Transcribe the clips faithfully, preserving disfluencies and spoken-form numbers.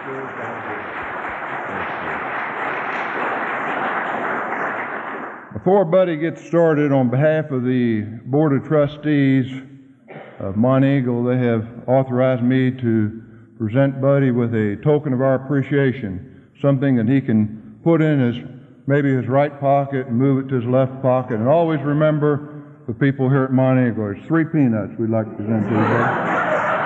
Before Buddy gets started, on behalf of the Board of Trustees of Monteagle, they have authorized me to present Buddy with a token of our appreciation, something that he can put in his maybe his right pocket and move it to his left pocket. And always remember the people here at Monteagle. There's three peanuts we'd like to present to you, Buddy.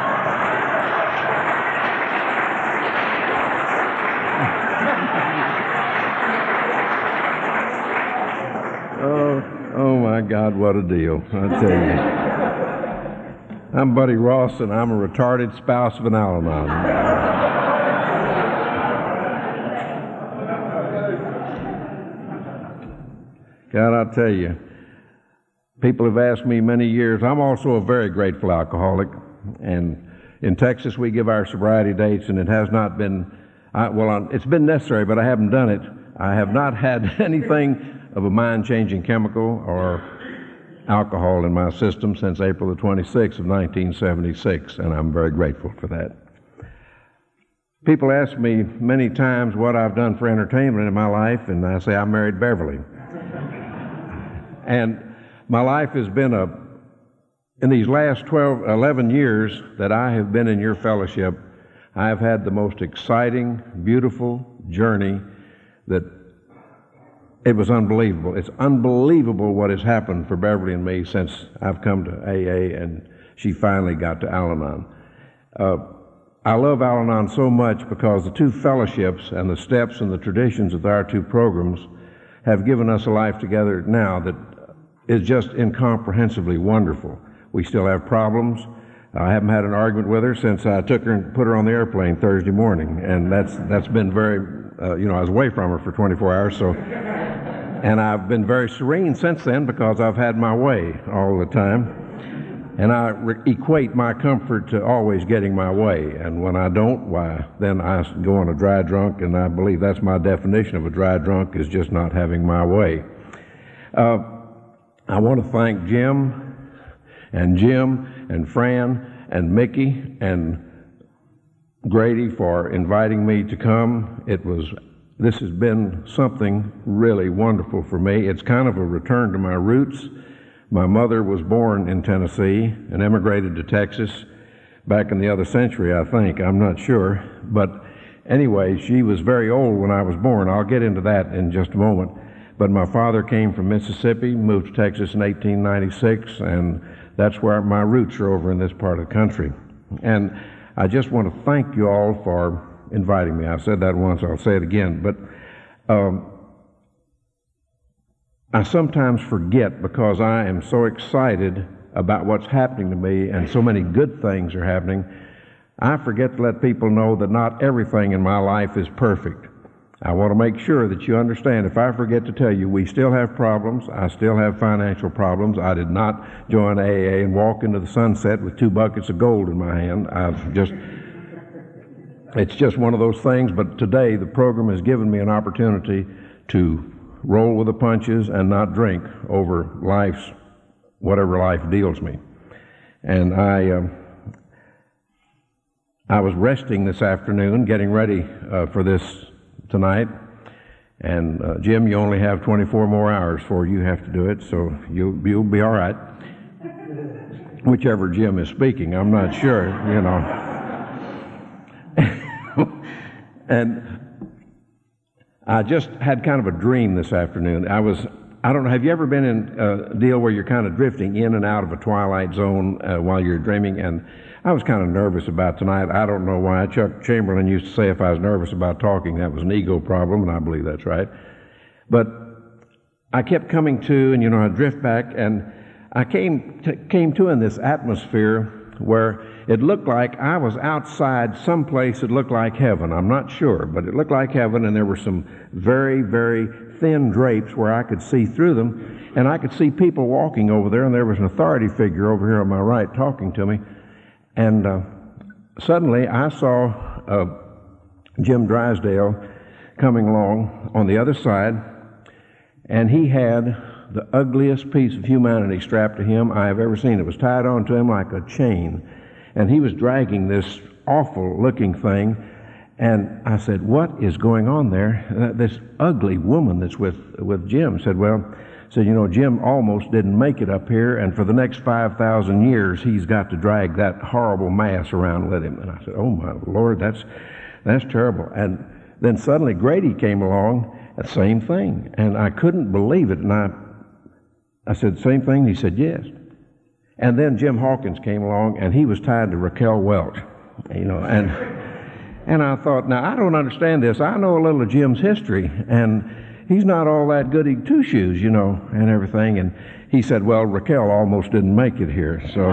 Oh, my God, what a deal, I tell you. I'm Buddy Ross, and I'm a retarded spouse of an Al-Anon. God, I'll tell you, people have asked me many years. I'm also a very grateful alcoholic, and in Texas we give our sobriety dates, and it has not been, I, well, it's been necessary, but I haven't done it. I have not had anything of a mind-changing chemical or alcohol in my system since April the twenty-sixth of nineteen seventy-six, and I'm very grateful for that. People ask me many times what I've done for entertainment in my life, and I say I married Beverly. And my life has been a, in these last twelve, eleven years that I have been in your fellowship, I have had the most exciting, beautiful journey that it was unbelievable. It's unbelievable what has happened for Beverly and me since I've come to A A and she finally got to Al-Anon. Uh, I love Al-Anon so much because the two fellowships and the steps and the traditions of our two programs have given us a life together now that is just incomprehensibly wonderful. We still have problems. I haven't had an argument with her since I took her and put her on the airplane Thursday morning, and that's that's been very, uh, you know, I was away from her for twenty-four hours, so, and I've been very serene since then because I've had my way all the time, and I re- equate my comfort to always getting my way, and when I don't, why, then I go on a dry drunk, and I believe that's my definition of a dry drunk, is just not having my way. Uh, I want to thank Jim and Jim and Fran and Mickey and Grady for inviting me to come. It was, this has been something really wonderful for me. It's kind of a return to my roots. My mother was born in Tennessee and emigrated to Texas back in the other century, I think. I'm not sure. But anyway, she was very old when I was born. I'll get into that in just a moment. But my father came from Mississippi, moved to Texas in eighteen ninety-six, and that's where my roots are, over in this part of the country. And I just want to thank you all for inviting me. I've said that once, I'll say it again. But um, I sometimes forget, because I am so excited about what's happening to me and so many good things are happening, I forget to let people know that not everything in my life is perfect. I want to make sure that you understand, if I forget to tell you, we still have problems. I still have financial problems. I did not join A A and walk into the sunset with two buckets of gold in my hand. I've just, it's just one of those things, but today the program has given me an opportunity to roll with the punches and not drink over life's, whatever life deals me. And I, um, I was resting this afternoon, getting ready uh, for this tonight, and uh, Jim, you only have twenty-four more hours before you have to do it, so you'll, you'll be all right. Whichever Jim is speaking, I'm not sure, you know. And I just had kind of a dream this afternoon. I was, I don't know, have you ever been in a deal where you're kind of drifting in and out of a twilight zone uh, while you're dreaming? And I was kind of nervous about tonight. I don't know why. Chuck Chamberlain used to say if I was nervous about talking, that was an ego problem, and I believe that's right. But I kept coming to, and you know, I drift back, and I came to, came to in this atmosphere where it looked like I was outside someplace that looked like heaven. I'm not sure, but it looked like heaven, and there were some very, very thin drapes where I could see through them, and I could see people walking over there, and there was an authority figure over here on my right talking to me. And uh, suddenly I saw uh, Jim Drysdale coming along on the other side, and he had the ugliest piece of humanity strapped to him I have ever seen. It was tied onto him like a chain, and he was dragging this awful-looking thing, And I said, what is going on there? Uh, this ugly woman that's with, with Jim said, well, said, you know, Jim almost didn't make it up here, and for the next five thousand years, he's got to drag that horrible mass around with him. And I said, oh my Lord, that's, that's terrible. And then suddenly Grady came along, the same thing. And I couldn't believe it. And I, I said, same thing? He said, yes. And then Jim Hawkins came along, and he was tied to Raquel Welch, you know, and and I thought, now, I don't understand this. I know a little of Jim's history, and he's not all that goody two-shoes, you know, and everything. And he said, well, Raquel almost didn't make it here, so.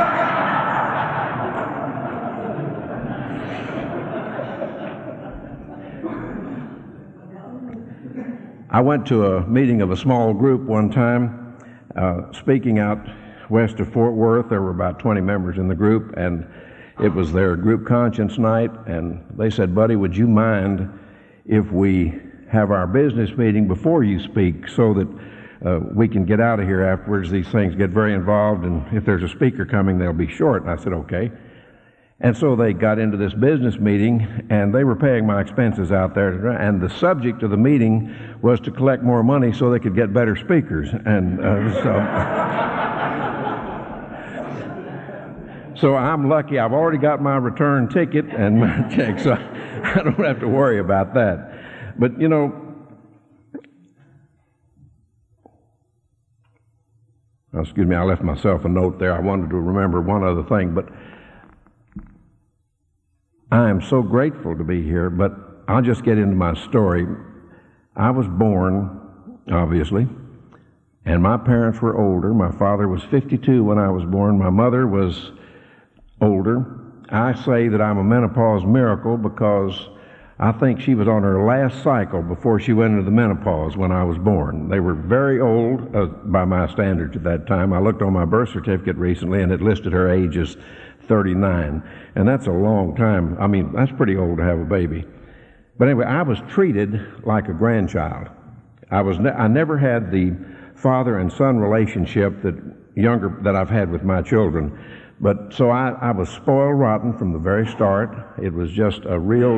I went to a meeting of a small group one time, uh, speaking out west of Fort Worth. There were about twenty members in the group, and it was their group conscience night, and they said, buddy, would you mind if we have our business meeting before you speak so that uh, we can get out of here afterwards? These things get very involved, and if there's a speaker coming, they'll be short. And I said, okay. And so they got into this business meeting, and they were paying my expenses out there, and the subject of the meeting was to collect more money so they could get better speakers. And uh, so... So I'm lucky. I've already got my return ticket and my check, so I don't have to worry about that. But, you know, oh, excuse me, I left myself a note there. I wanted to remember one other thing, but I am so grateful to be here, but I'll just get into my story. I was born, obviously, and my parents were older. My father was fifty-two when I was born. My mother was older. I say that I'm a menopause miracle because I think she was on her last cycle before she went into the menopause when I was born. They were very old uh, by my standards at that time. I looked on my birth certificate recently, and it listed her age as thirty-nine, and that's a long time. I mean, that's pretty old to have a baby. But anyway, I was treated like a grandchild. I was ne- I never had the father and son relationship that younger that I've had with my children. But so I, I was spoiled rotten from the very start. It was just a real,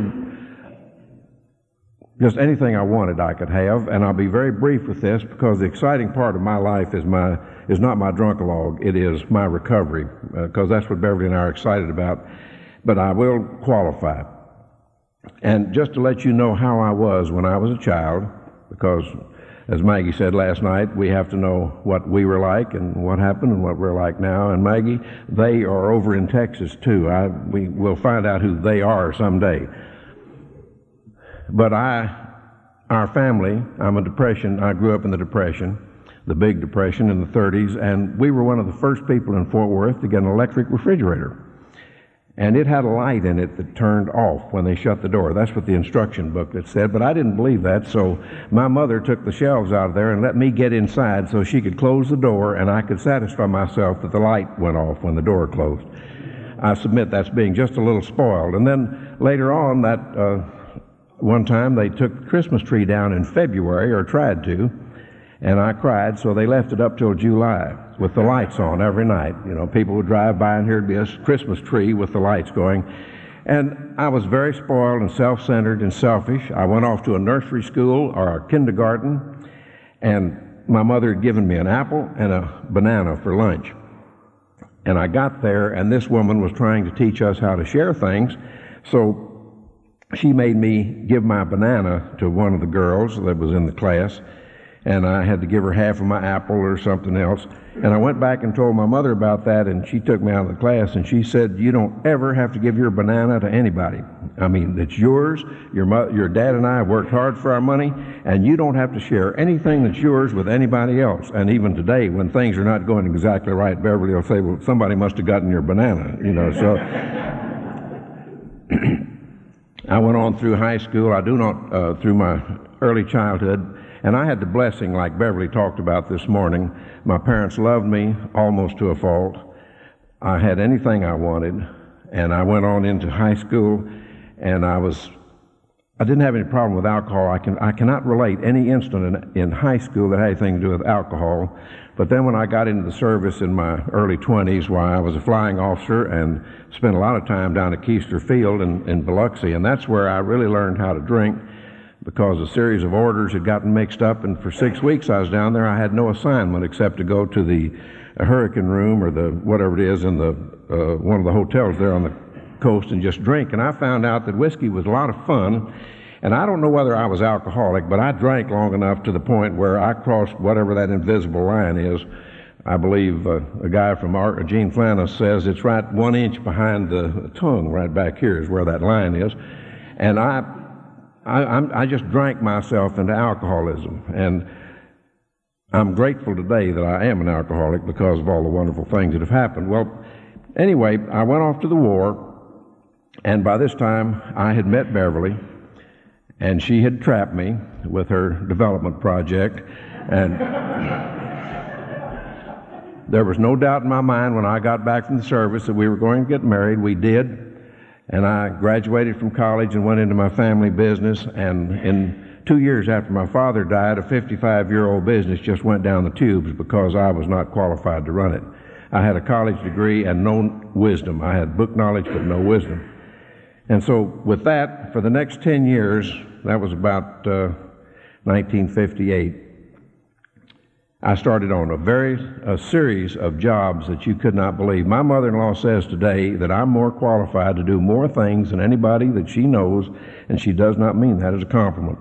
just anything I wanted I could have. And I'll be very brief with this because the exciting part of my life is my is not my drunk-a-log. It is my recovery, because uh, that's what Beverly and I are excited about. But I will qualify. And just to let you know how I was when I was a child, because as Maggie said last night, we have to know what we were like and what happened and what we're like now. And Maggie, they are over in Texas too. I, we will find out who they are someday. But I, our family, I'm a Depression. I grew up in the Depression, the big Depression in the thirties, and we were one of the first people in Fort Worth to get an electric refrigerator. And it had a light in it that turned off when they shut the door. That's what the instruction booklet said, but I didn't believe that, so my mother took the shelves out of there and let me get inside so she could close the door and I could satisfy myself that the light went off when the door closed. I submit that's being just a little spoiled. And then later on, that uh, one time they took the Christmas tree down in February, or tried to, and I cried, so they left it up till July with the lights on every night. You know, people would drive by and here'd be a Christmas tree with the lights going. And I was very spoiled and self-centered and selfish. I went off to a nursery school or a kindergarten, and my mother had given me an apple and a banana for lunch. And I got there, and this woman was trying to teach us how to share things, so she made me give my banana to one of the girls that was in the class, and I had to give her half of my apple or something else. And I went back and told my mother about that, and she took me out of the class, and she said, you don't ever have to give your banana to anybody. I mean, it's yours. Your mo- your dad and I worked hard for our money, and you don't have to share anything that's yours with anybody else. And even today, when things are not going exactly right, Beverly will say, well, somebody must have gotten your banana, you know, so... I went on through high school. I do not, uh, through my early childhood, and I had the blessing, like Beverly talked about this morning. My parents loved me almost to a fault. I had anything I wanted, and I went on into high school, and I was I didn't have any problem with alcohol. I can I cannot relate any incident in, in high school that had anything to do with alcohol. But then when I got into the service in my early twenties, where I was a flying officer and spent a lot of time down at Keister Field in, in Biloxi, and that's where I really learned how to drink, because a series of orders had gotten mixed up, and for six weeks I was down there. I had no assignment except to go to the Hurricane Room or the whatever it is in the uh, one of the hotels there on the coast and just drink. And I found out that whiskey was a lot of fun. And I don't know whether I was alcoholic, but I drank long enough to the point where I crossed whatever that invisible line is. I believe uh, a guy from Ar- Gene Flanis says it's right one inch behind the tongue, right back here is where that line is. And I, I, I'm, I just drank myself into alcoholism. And I'm grateful today that I am an alcoholic because of all the wonderful things that have happened. Well, anyway, I went off to the war, and by this time I had met Beverly. And she had trapped me with her development project. And there was no doubt in my mind when I got back from the service that we were going to get married. We did. And I graduated from college and went into my family business. And in two years after my father died, a fifty-five-year-old business just went down the tubes because I was not qualified to run it. I had a college degree and no wisdom. I had book knowledge but no wisdom. And so with that, for the next ten years, that was about uh, nineteen fifty-eight, I started on a very a series of jobs that you could not believe. My mother-in-law says today that I'm more qualified to do more things than anybody that she knows, and she does not mean that as a compliment.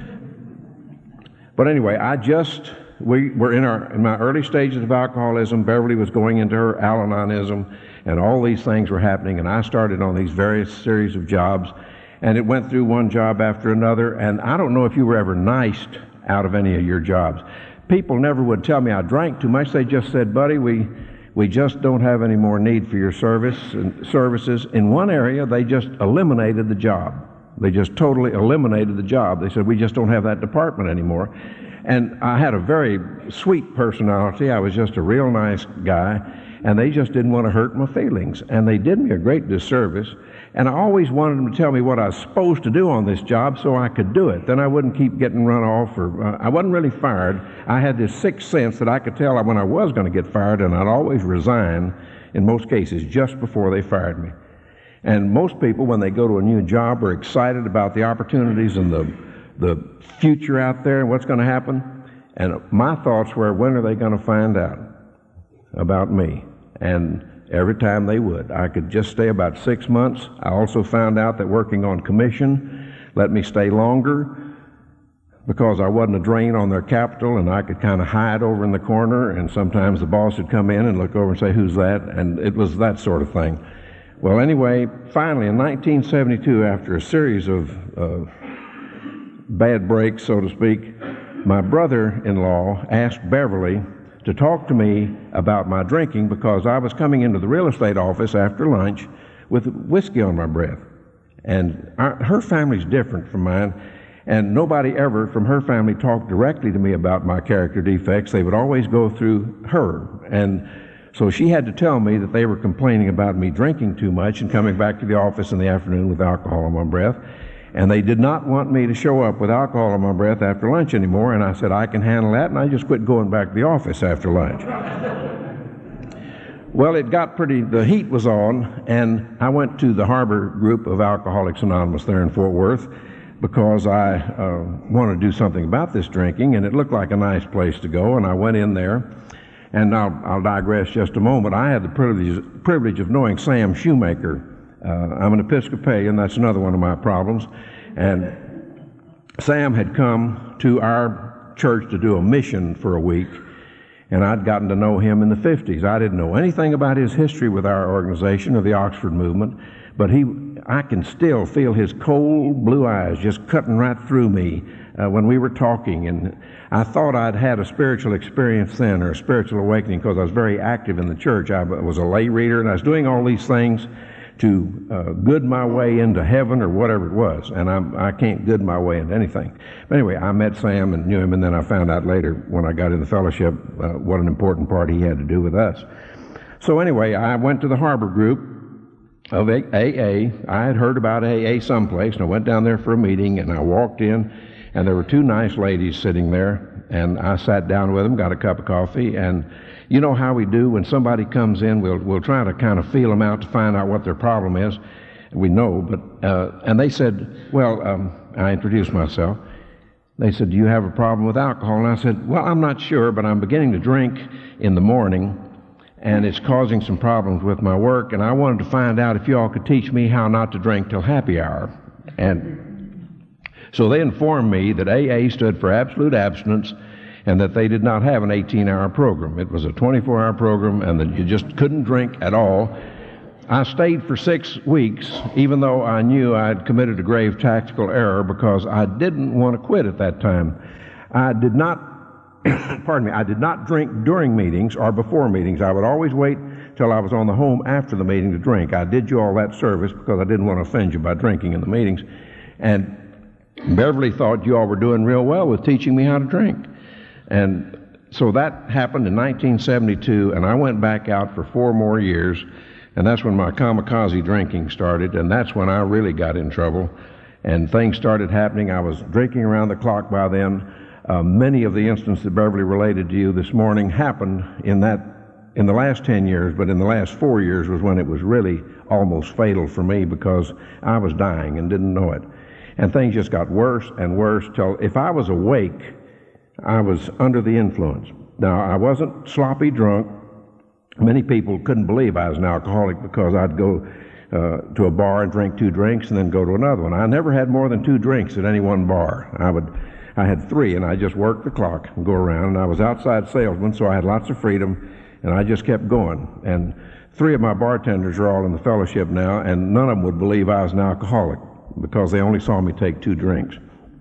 But anyway, I just, we were in our in my early stages of alcoholism. Beverly was going into her Al-Anonism, and all these things were happening, and I started on these various series of jobs, and it went through one job after another. And I don't know if you were ever niced out of any of your jobs. People never would tell me I drank too much. They just said, buddy, we we just don't have any more need for your service and services. In one area, they just eliminated the job. They just totally eliminated the job. They said, we just don't have that department anymore. And I had a very sweet personality. I was just a real nice guy, and they just didn't want to hurt my feelings. And they did me a great disservice. And I always wanted them to tell me what I was supposed to do on this job so I could do it. Then I wouldn't keep getting run off, or uh, I wasn't really fired. I had this sixth sense that I could tell when I was going to get fired, and I'd always resign, in most cases, just before they fired me. And most people, when they go to a new job, are excited about the opportunities and the the future out there and what's going to happen. And my thoughts were, when are they going to find out about me? And every time they would. I could just stay about six months. I also found out that working on commission let me stay longer because I wasn't a drain on their capital, and I could kind of hide over in the corner, and sometimes the boss would come in and look over and say, who's that? And it was that sort of thing. Well, anyway, finally in nineteen seventy-two, after a series of uh, bad breaks, so to speak, my brother-in-law asked Beverly to talk to me about my drinking because I was coming into the real estate office after lunch with whiskey on my breath. And our, her family's different from mine, and nobody ever from her family talked directly to me about my character defects. They would always go through her. And so she had to tell me that they were complaining about me drinking too much and coming back to the office in the afternoon with alcohol on my breath. And they did not want me to show up with alcohol on my breath after lunch anymore. And I said, I can handle that. And I just quit going back to the office after lunch. Well, it got pretty, the heat was on, and I went to the Harbor group of Alcoholics Anonymous there in Fort Worth because I uh, wanted to do something about this drinking, and it looked like a nice place to go. And I went in there. And I'll, I'll digress just a moment. I had the privilege, privilege of knowing Sam Shoemaker. Uh, I'm an Episcopalian. That's another one of my problems. And Sam had come to our church to do a mission for a week, and I'd gotten to know him in the fifties. I didn't know anything about his history with our organization or the Oxford movement, but he, I can still feel his cold blue eyes just cutting right through me uh, when we were talking. And I thought I'd had a spiritual experience then, or a spiritual awakening, because I was very active in the church. I was a lay reader, and I was doing all these things to uh, good my way into heaven or whatever it was. And I'm, I can't good my way into anything. But anyway, I met Sam and knew him, and then I found out later when I got in the fellowship uh, what an important part he had to do with us. So anyway, I went to the Harbor group, of A A. I had heard about A A someplace, and I went down there for a meeting, and I walked in, and there were two nice ladies sitting there, and I sat down with them, got a cup of coffee, and you know how we do when somebody comes in, we'll we'll try to kind of feel them out to find out what their problem is. We know, but, uh, and they said, well, um, I introduced myself. They said, do you have a problem with alcohol? And I said, well, I'm not sure, but I'm beginning to drink in the morning, and it's causing some problems with my work, and I wanted to find out if you all could teach me how not to drink till happy hour. And so they informed me that A A stood for absolute abstinence, and that they did not have an eighteen-hour program. It was a twenty-four hour program, and that you just couldn't drink at all. I stayed for six weeks, even though I knew I had committed a grave tactical error, because I didn't want to quit at that time. I did not, pardon me, I did not drink during meetings or before meetings. I would always wait till I was on the home after the meeting to drink. I did you all that service because I didn't want to offend you by drinking in the meetings. And Beverly thought you all were doing real well with teaching me how to drink. And so that happened in nineteen seventy-two, and I went back out for four more years. And that's when my kamikaze drinking started, and that's when I really got in trouble. And things started happening. I was drinking around the clock by then. Uh, many of the instances that Beverly related to you this morning happened in that in the last ten years, but in the last four years was when it was really almost fatal for me, because I was dying and didn't know it. And things just got worse and worse till if I was awake, I was under the influence. Now, I wasn't sloppy drunk. Many people couldn't believe I was an alcoholic because I'd go uh, to a bar and drink two drinks and then go to another one. I never had more than two drinks at any one bar. I would, I had three, and I just worked the clock and go around. And I was outside salesman, so I had lots of freedom, and I just kept going. And three of my bartenders are all in the fellowship now, and none of them would believe I was an alcoholic because they only saw me take two drinks.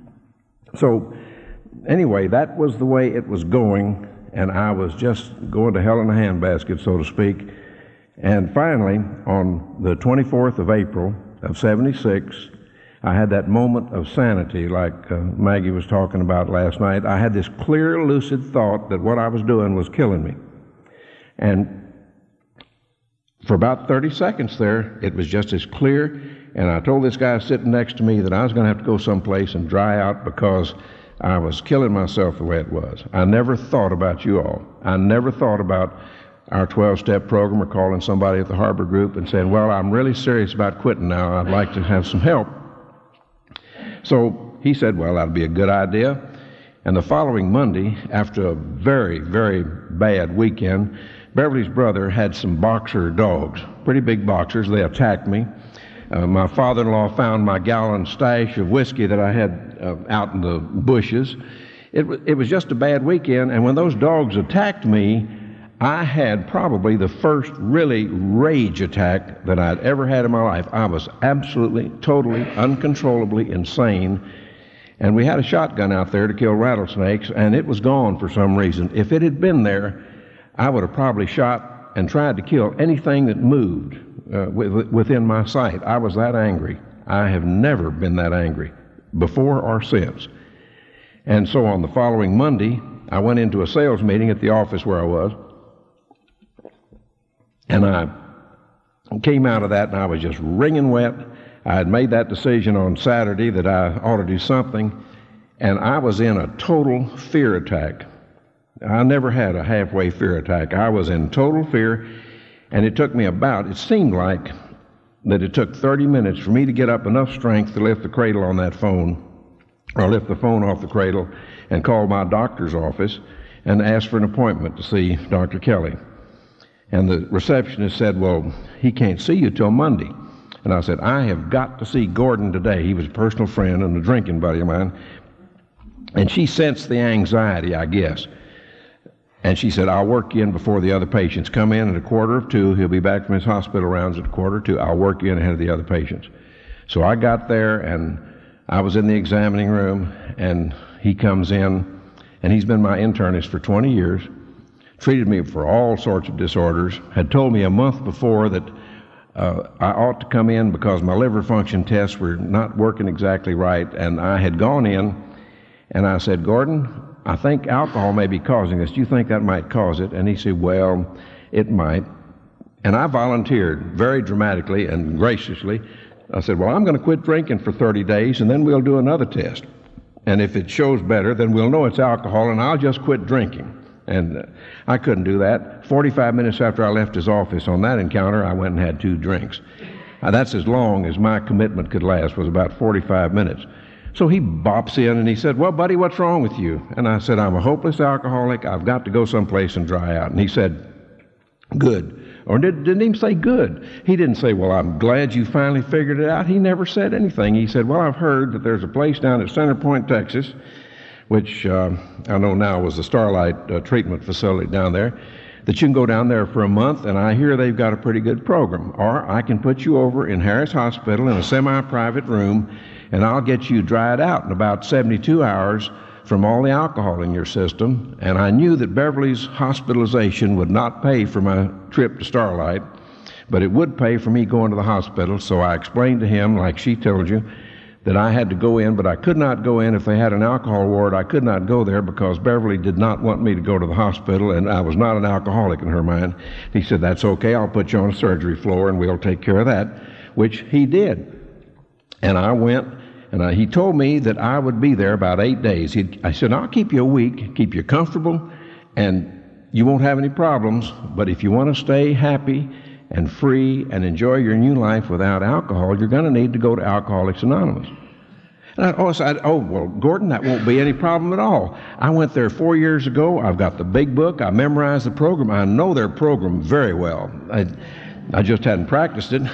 So anyway, that was the way it was going. And I was just going to hell in a handbasket, so to speak. And finally, on the twenty-fourth of April of seventy-six, I had that moment of sanity like uh, Maggie was talking about last night. I had this clear, lucid thought that what I was doing was killing me. And for about thirty seconds there, it was just as clear. And I told this guy sitting next to me that I was going to have to go someplace and dry out because I was killing myself the way it was. I never thought about you all. I never thought about our twelve-step program or calling somebody at the Harbor Group and saying, well, I'm really serious about quitting now. I'd like to have some help. So he said, well, that'd be a good idea. And the following Monday, after a very, very bad weekend, Beverly's brother had some boxer dogs, pretty big boxers. They attacked me. Uh, my father-in-law found my gallon stash of whiskey that I had uh, out in the bushes. It, w- it was just a bad weekend, and when those dogs attacked me, I had probably the first really rage attack that I'd ever had in my life. I was absolutely, totally, uncontrollably insane, and we had a shotgun out there to kill rattlesnakes, and it was gone for some reason. If it had been there, I would have probably shot and tried to kill anything that moved Uh, within my sight. I was that angry. I have never been that angry before or since. And so on the following Monday, I went into a sales meeting at the office where I was, and I came out of that and I was just wringing wet. I had made that decision on Saturday that I ought to do something, and I was in a total fear attack. I never had a halfway fear attack. I was in total fear. And it took me about, it seemed like that it took thirty minutes for me to get up enough strength to lift the cradle on that phone, or lift the phone off the cradle and call my doctor's office and ask for an appointment to see Doctor Kelly. And the receptionist said, well, he can't see you till Monday. And I said, I have got to see Gordon today. He was a personal friend and a drinking buddy of mine. And she sensed the anxiety, I guess. And she said, I'll work you in before the other patients come in at a quarter of two. He'll be back from his hospital rounds at a quarter of two. I'll work you in ahead of the other patients. So I got there, and I was in the examining room, and he comes in, and he's been my internist for twenty years, treated me for all sorts of disorders, had told me a month before that uh, I ought to come in because my liver function tests were not working exactly right, and I had gone in, and I said, Gordon, I think alcohol may be causing this. Do you think that might cause it? And he said, well, it might. And I volunteered very dramatically and graciously. I said, well, I'm going to quit drinking for thirty days, and then we'll do another test. And if it shows better, then we'll know it's alcohol, and I'll just quit drinking. And uh, I couldn't do that. forty-five minutes after I left his office on that encounter, I went and had two drinks. Uh, that's as long as my commitment could last, was about forty-five minutes. So he bops in and he said, well, buddy, what's wrong with you? And I said, I'm a hopeless alcoholic. I've got to go someplace and dry out. And he said, good. Or did, didn't even say good. He didn't say, well, I'm glad you finally figured it out. He never said anything. He said, well, I've heard that there's a place down at Center Point, Texas, which uh, I know now was the Starlight uh, treatment facility down there, that you can go down there for a month, and I hear they've got a pretty good program. Or I can put you over in Harris Hospital in a semi-private room, and I'll get you dried out in about seventy-two hours from all the alcohol in your system. And I knew that Beverly's hospitalization would not pay for my trip to Starlight, but it would pay for me going to the hospital. So I explained to him, like she told you, that I had to go in, but I could not go in. If they had an alcohol ward, I could not go there because Beverly did not want me to go to the hospital, and I was not an alcoholic in her mind. He said, that's okay, I'll put you on a surgery floor and we'll take care of that, which he did. And I went, and I, he told me that I would be there about eight days. He'd, I said, I'll keep you a week, keep you comfortable, and you won't have any problems, but if you want to stay happy and free and enjoy your new life without alcohol, you're going to need to go to Alcoholics Anonymous. And I also said, oh, well, Gordon, that won't be any problem at all. I went there four years ago. I've got the big book. I memorized the program. I know their program very well. I, I just hadn't practiced it.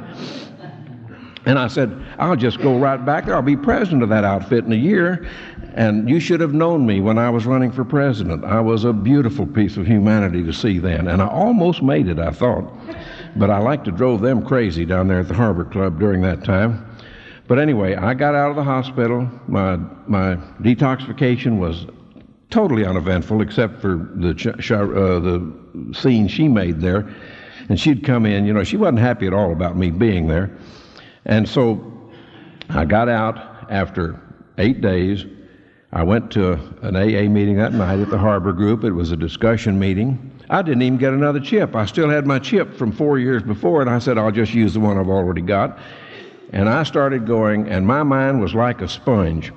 And I said, I'll just go right back there. I'll be president of that outfit in a year. And you should have known me when I was running for president. I was a beautiful piece of humanity to see then. And I almost made it, I thought. But I like to drove them crazy down there at the Harbor Club during that time. But anyway, I got out of the hospital. My, my detoxification was totally uneventful, except for the, ch- sh- uh, the scene she made there. And she'd come in, you know, she wasn't happy at all about me being there. And so I got out after eight days. I went to an A A meeting that night at the Harbor Group. It was a discussion meeting. I didn't even get another chip. I still had my chip from four years before, and I said, I'll just use the one I've already got. And I started going, and my mind was like a sponge.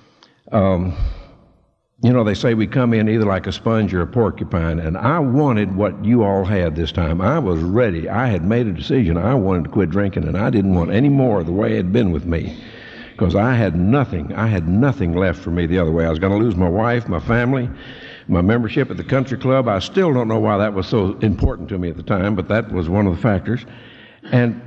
Um, you know, they say we come in either like a sponge or a porcupine, and I wanted what you all had this time. I was ready. I had made a decision. I wanted to quit drinking, and I didn't want any more the way it had been with me, because I had nothing. I had nothing left for me the other way. I was going to lose my wife, my family, my membership at the country club. I still don't know why that was so important to me at the time, but that was one of the factors. And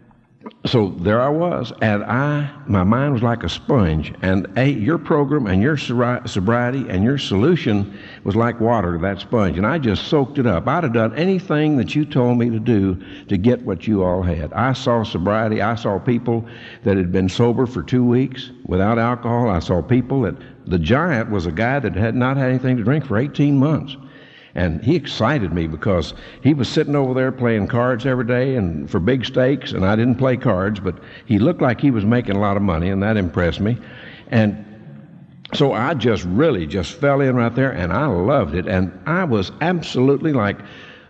so there I was, and I, my mind was like a sponge, and a, your program and your sobriety and your solution was like water to that sponge, and I just soaked it up. I'd have done anything that you told me to do to get what you all had. I saw sobriety. I saw people that had been sober for two weeks without alcohol. I saw people that, the giant was a guy that had not had anything to drink for eighteen months. And he excited me because he was sitting over there playing cards every day and for big stakes, and I didn't play cards, but he looked like he was making a lot of money, and that impressed me. And so I just really just fell in right there, and I loved it. And I was absolutely like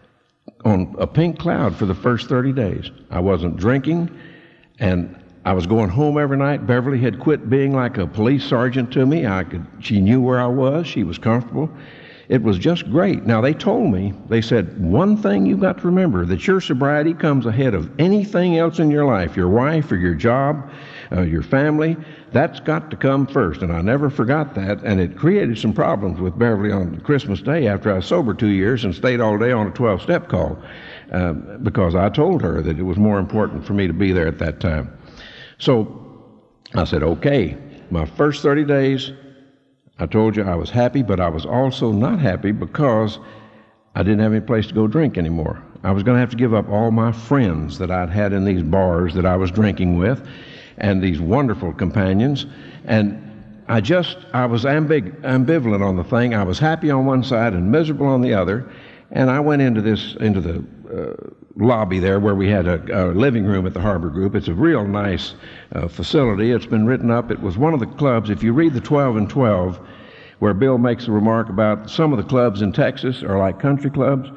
on a pink cloud for the first thirty days. I wasn't drinking, and I was going home every night. Beverly had quit being like a police sergeant to me. I could, she knew where I was. She was comfortable. It was just great. Now, they told me, they said, one thing you've got to remember, that your sobriety comes ahead of anything else in your life, your wife or your job, uh, your family. That's got to come first. And I never forgot that. And it created some problems with Beverly on Christmas Day after I was sober two years and stayed all day on a twelve-step call uh, because I told her that it was more important for me to be there at that time. So I said, okay, my first thirty days, I told you I was happy, but I was also not happy because I didn't have any place to go drink anymore. I was going to have to give up all my friends that I'd had in these bars that I was drinking with and these wonderful companions. And I just, I was ambig- ambivalent on the thing. I was happy on one side and miserable on the other. And I went into this, into the uh, lobby there where we had a, a living room at the Harbor Group. It's a real nice uh, facility. It's been written up. It was one of the clubs. If you read the twelve and twelve, where Bill makes a remark about some of the clubs in Texas are like country clubs,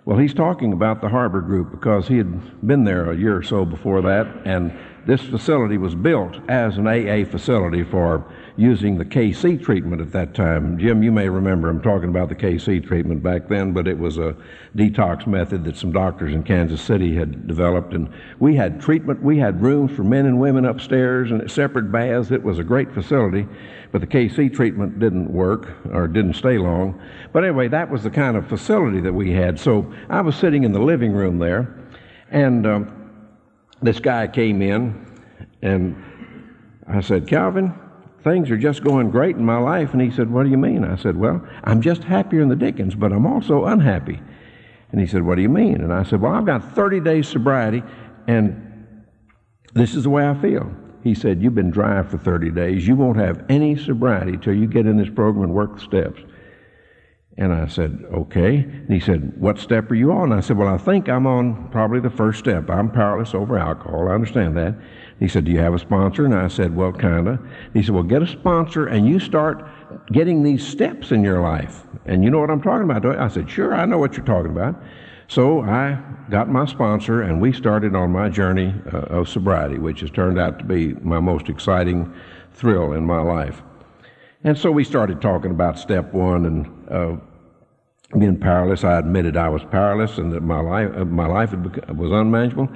Well, he's talking about the Harbor Group because he had been there a year or so before that, and this facility was built as an A A facility for using the K C treatment at that time. Jim, you may remember I'm talking about the K C treatment back then, but it was a detox method that some doctors in Kansas City had developed, and we had treatment. We had rooms for men and women upstairs and separate baths. It was a great facility, but the K C treatment didn't work or didn't stay long. But anyway, that was the kind of facility that we had. So I was sitting in the living room there, and um, this guy came in, and I said, "Calvin, things are just going great in my life." And he said, "What do you mean?" I said, "Well, I'm just happier than the dickens, but I'm also unhappy." And he said, "What do you mean?" And I said, "Well, I've got thirty days sobriety, and this is the way I feel." He said, "You've been dry for thirty days. You won't have any sobriety till you get in this program and work the steps." And I said, "Okay." And he said, "What step are you on?" I said, "Well, I think I'm on probably the first step. I'm powerless over alcohol. I understand that." He said, "Do you have a sponsor?" And I said, "Well, kinda." He said, "Well, get a sponsor and you start getting these steps in your life. And you know what I'm talking about, don't you?" I said, "Sure, I know what you're talking about." So I got my sponsor, and we started on my journey uh, of sobriety, which has turned out to be my most exciting thrill in my life. And so we started talking about step one and uh, being powerless. I admitted I was powerless and that my life, uh, my life had bec- was unmanageable.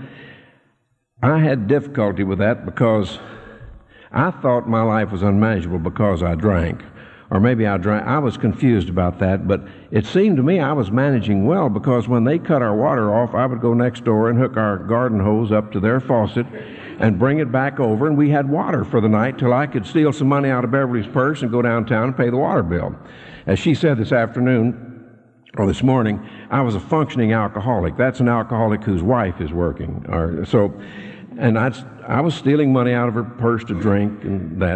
I had difficulty with that because I thought my life was unmanageable because I drank. Or maybe I drank. I was confused about that, but it seemed to me I was managing well because when they cut our water off, I would go next door and hook our garden hose up to their faucet and bring it back over, and we had water for the night till I could steal some money out of Beverly's purse and go downtown and pay the water bill. As she said this afternoon, or this morning, I was a functioning alcoholic. That's an alcoholic whose wife is working. Or, so, and I, I was stealing money out of her purse to drink and that.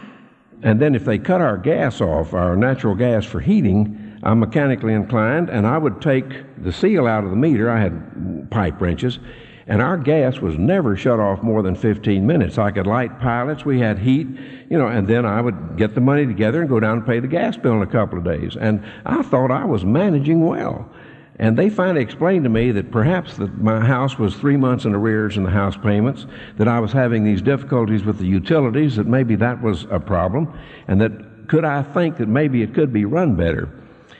And then if they cut our gas off, our natural gas for heating, I'm mechanically inclined, and I would take the seal out of the meter. I had pipe wrenches, and our gas was never shut off more than fifteen minutes. I could light pilots, we had heat, you know, and then I would get the money together and go down and pay the gas bill in a couple of days. And I thought I was managing well. And they finally explained to me that perhaps that my house was three months in arrears in the house payments, that I was having these difficulties with the utilities, that maybe that was a problem, and that could I think that maybe it could be run better.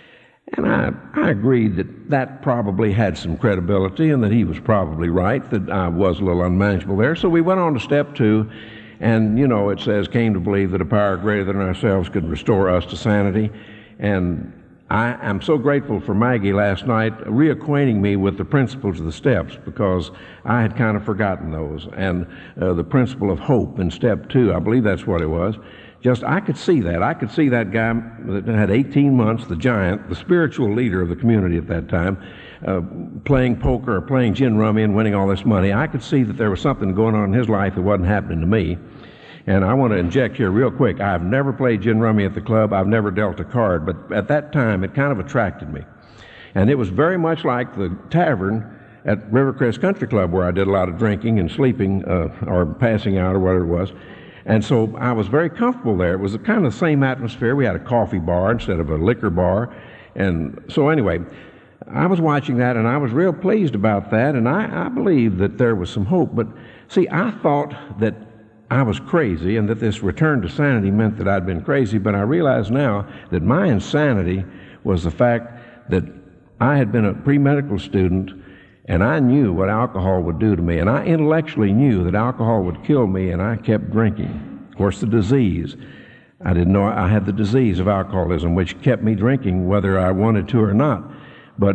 And I, I agreed that that probably had some credibility and that he was probably right, that I was a little unmanageable there. So we went on to step two, and, you know, it says, came to believe that a power greater than ourselves could restore us to sanity. And I am so grateful for Maggie last night reacquainting me with the principles of the steps, because I had kind of forgotten those. And uh, the principle of hope in step two, I believe that's what it was. Just, I could see that. I could see that guy that had eighteen months, the giant, the spiritual leader of the community at that time, uh, playing poker or playing gin rummy and winning all this money. I could see that there was something going on in his life that wasn't happening to me. And I want to inject here real quick. I've never played gin rummy at the club. I've never dealt a card. But at that time, it kind of attracted me. And it was very much like the tavern at Rivercrest Country Club, where I did a lot of drinking and sleeping uh, or passing out or whatever it was. And so I was very comfortable there. It was the kind of the same atmosphere. We had a coffee bar instead of a liquor bar. And so anyway, I was watching that, and I was real pleased about that. And I, I believed that there was some hope. But see, I thought that I was crazy and that this return to sanity meant that I'd been crazy, but I realize now that my insanity was the fact that I had been a pre-medical student and I knew what alcohol would do to me, and I intellectually knew that alcohol would kill me, and I kept drinking. Of course, the disease, I didn't know I had the disease of alcoholism, which kept me drinking whether I wanted to or not. But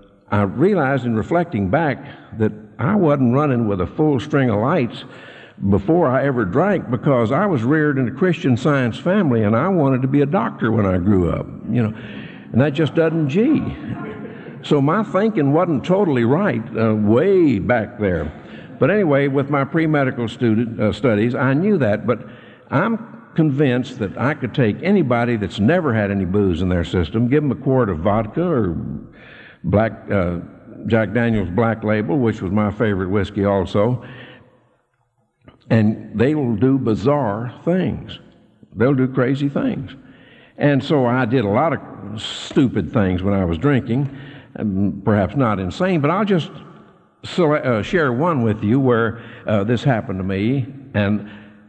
I realized in reflecting back that I wasn't running with a full string of lights before I ever drank, because I was reared in a Christian Science family and I wanted to be a doctor when I grew up, you know, and that just doesn't G. So my thinking wasn't totally right uh, way back there. But anyway, with my pre-medical student uh, studies, I knew that, but I'm convinced that I could take anybody that's never had any booze in their system, give them a quart of vodka or black uh, Jack Daniel's Black Label, which was my favorite whiskey also, and they will do bizarre things. They'll do crazy things. And so I did a lot of stupid things when I was drinking. um, perhaps not insane, but I'll just sele- uh, share one with you where uh, this happened to me, and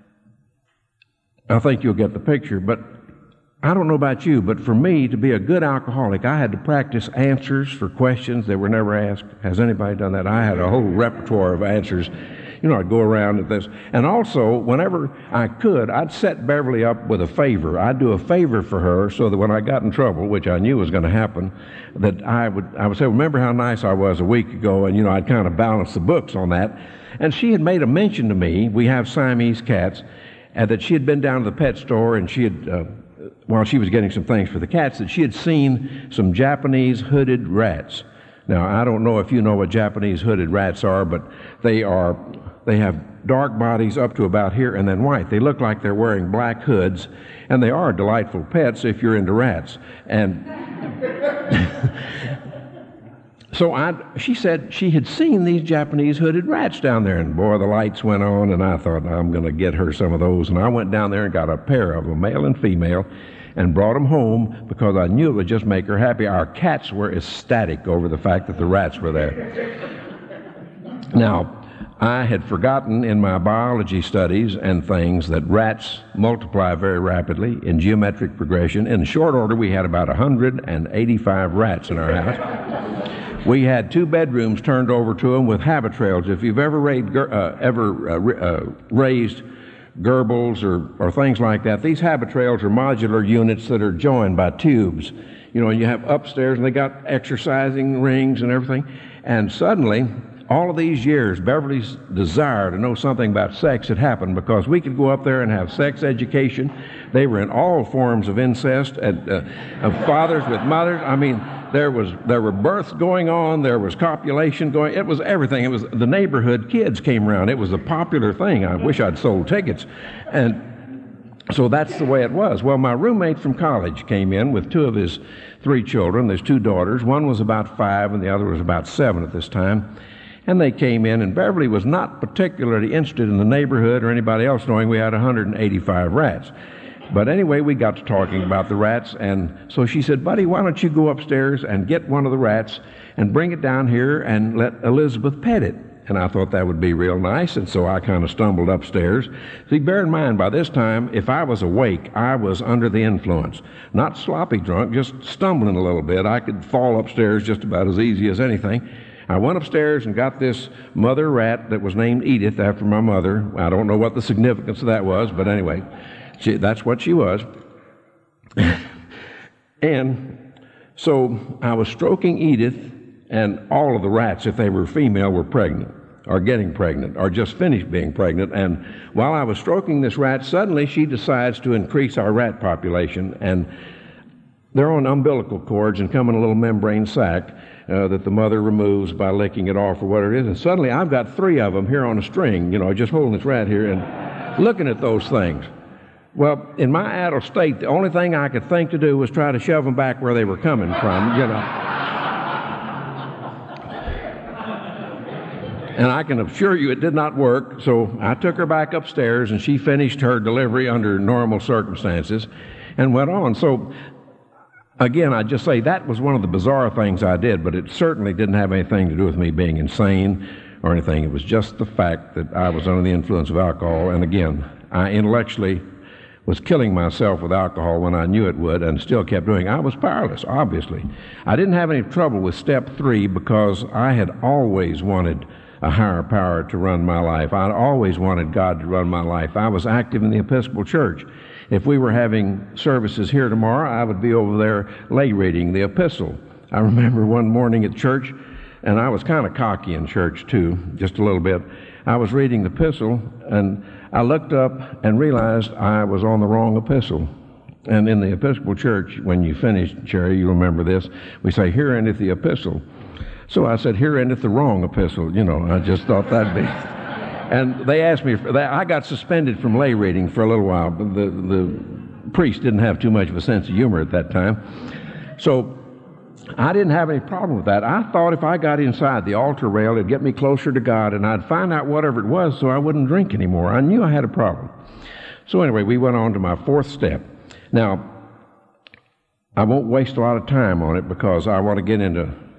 I think you'll get the picture. But I don't know about you, but for me to be a good alcoholic, I had to practice answers for questions that were never asked. Has anybody done that? I had a whole repertoire of answers. You know, I'd go around at this. And also, whenever I could, I'd set Beverly up with a favor. I'd do a favor for her so that when I got in trouble, which I knew was going to happen, that I would I would say, remember how nice I was a week ago? And, you know, I'd kind of balance the books on that. And she had made a mention to me, we have Siamese cats, and that she had been down to the pet store and she had... Uh, while she was getting some things for the cats, that she had seen some Japanese hooded rats. Now, I don't know if you know what Japanese hooded rats are, but they are, they have dark bodies up to about here and then white. They look like they're wearing black hoods, and they are delightful pets if you're into rats. And so I, she said she had seen these Japanese hooded rats down there, and boy, the lights went on, and I thought, I'm going to get her some of those. And I went down there and got a pair of them, male and female, and brought them home because I knew it would just make her happy. Our cats were ecstatic over the fact that the rats were there. Now, I had forgotten in my biology studies and things that rats multiply very rapidly in geometric progression. In short order, we had about one hundred eighty-five rats in our house. We had two bedrooms turned over to them with habit trails. If you've ever, raised, uh, ever uh, uh, raised gerbils or, or things like that, these habit trails are modular units that are joined by tubes. You know, you have upstairs, and they got exercising rings and everything. And suddenly, all of these years, Beverly's desire to know something about sex had happened because we could go up there and have sex education. They were in all forms of incest, and, uh, of fathers with mothers. I mean, there was there were births going on, there was copulation going. It was everything. It was the neighborhood kids came around. It was a popular thing. I wish I'd sold tickets, and so that's the way it was. Well, my roommate from college came in with two of his three children. There's two daughters. One was about five, and the other was about seven at this time. And they came in, and Beverly was not particularly interested in the neighborhood or anybody else knowing we had one hundred eighty-five rats. But anyway, we got to talking about the rats, and so she said, Buddy, why don't you go upstairs and get one of the rats and bring it down here and let Elizabeth pet it? And I thought that would be real nice, and so I kind of stumbled upstairs. See, bear in mind, by this time, if I was awake, I was under the influence. Not sloppy drunk, just stumbling a little bit. I could fall upstairs just about as easy as anything. I went upstairs and got this mother rat that was named Edith after my mother. I don't know what the significance of that was, but anyway, she, that's what she was. And so I was stroking Edith, and all of the rats, if they were female, were pregnant, or getting pregnant, or just finished being pregnant. And while I was stroking this rat, suddenly she decides to increase our rat population, and they're on umbilical cords and come in a little membrane sac uh, that the mother removes by licking it off or whatever it is. And suddenly I've got three of them here on a string, you know, just holding this rat here and looking at those things. Well, in my adult state, the only thing I could think to do was try to shove them back where they were coming from, you know. And I can assure you it did not work, so I took her back upstairs, and she finished her delivery under normal circumstances and went on. So, again, I just say that was one of the bizarre things I did, but it certainly didn't have anything to do with me being insane or anything. It was just the fact that I was under the influence of alcohol, and again, I intellectually was killing myself with alcohol when I knew it would, and still kept doing it. I was powerless, obviously. I didn't have any trouble with step three because I had always wanted a higher power to run my life. I'd always wanted God to run my life. I was active in the Episcopal Church. If we were having services here tomorrow, I would be over there lay reading the epistle. I remember one morning at church, and I was kind of cocky in church too, just a little bit. I was reading the epistle, and I looked up and realized I was on the wrong epistle. And in the Episcopal Church, when you finish, Cherry, you remember this, we say, here endeth the epistle. So I said, here endeth the wrong epistle. You know, I just thought that'd be. And they asked me, for that. I got suspended from lay reading for a little while, but the, the priest didn't have too much of a sense of humor at that time. So I didn't have any problem with that. I thought if I got inside the altar rail, it'd get me closer to God, and I'd find out whatever it was so I wouldn't drink anymore. I knew I had a problem. So anyway, we went on to my fourth step. Now, I won't waste a lot of time on it because I want to get into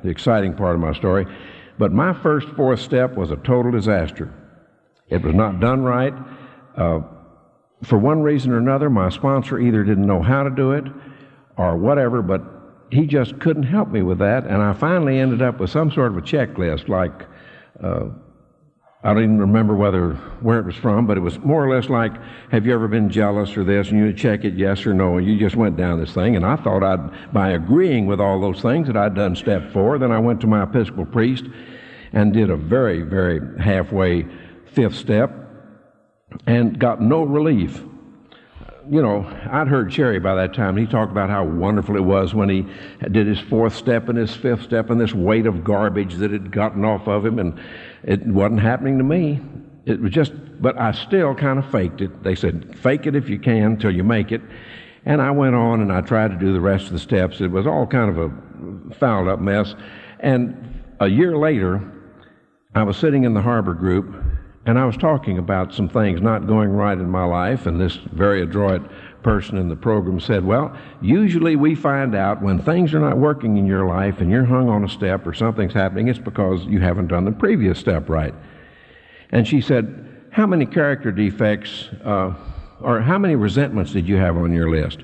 the exciting part of my story. But my first fourth step was a total disaster. It was not done right. Uh, for one reason or another, my sponsor either didn't know how to do it or whatever, but he just couldn't help me with that, and I finally ended up with some sort of a checklist, like, uh, I don't even remember whether where it was from, but it was more or less like, have you ever been jealous or this, and you check it yes or no, and you just went down this thing, and I thought I'd, by agreeing with all those things, that I'd done step four. Then I went to my Episcopal priest and did a very, very halfway fifth step, and got no relief. You know, I'd heard Cherry by that time. He talked about how wonderful it was when he did his fourth step and his fifth step and this weight of garbage that had gotten off of him, and it wasn't happening to me. It was just, but I still kind of faked it. They said, fake it if you can till you make it. And I went on and I tried to do the rest of the steps. It was all kind of a fouled up mess. And a year later, I was sitting in the Harbor Group, and I was talking about some things not going right in my life, and this very adroit person in the program said, well, usually we find out when things are not working in your life and you're hung on a step or something's happening, it's because you haven't done the previous step right. And she said, how many character defects uh, or how many resentments did you have on your list?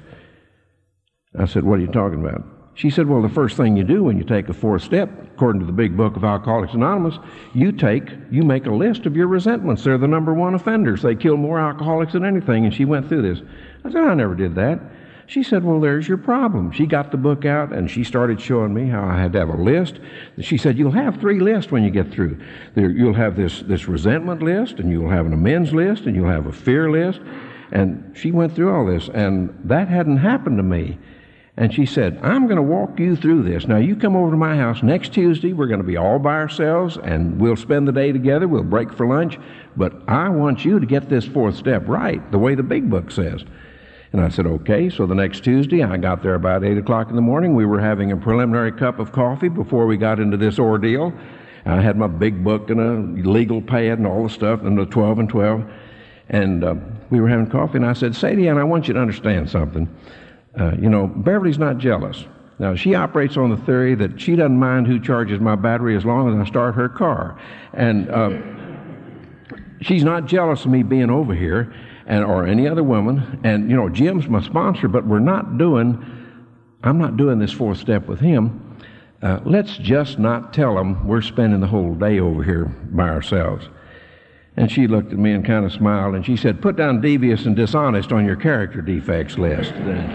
I said, what are you talking about? She said, well, the first thing you do when you take a fourth step, according to the big book of Alcoholics Anonymous, you take, you make a list of your resentments. They're the number one offenders. They kill more alcoholics than anything. And she went through this. I said, I never did that. She said, well, there's your problem. She got the book out and she started showing me how I had to have a list. She said, you'll have three lists when you get through. There, you'll have this, this resentment list, and you'll have an amends list, and you'll have a fear list. And she went through all this, and that hadn't happened to me. And she said, I'm going to walk you through this. Now, you come over to my house next Tuesday. We're going to be all by ourselves, and we'll spend the day together. We'll break for lunch. But I want you to get this fourth step right, the way the big book says. And I said, okay. So the next Tuesday, I got there about eight o'clock in the morning. We were having a preliminary cup of coffee before we got into this ordeal. I had my big book and a legal pad and all the stuff, and the twelve and twelve. And uh, we were having coffee, and I said, Sadie Ann, I want you to understand something. Uh, you know, Beverly's not jealous. Now, she operates on the theory that she doesn't mind who charges my battery as long as I start her car. And uh, she's not jealous of me being over here and or any other woman. And, you know, Jim's my sponsor, but we're not doing, I'm not doing this fourth step with him. Uh, let's just not tell him we're spending the whole day over here by ourselves. And she looked at me and kind of smiled, and she said, put down devious and dishonest on your character defects list.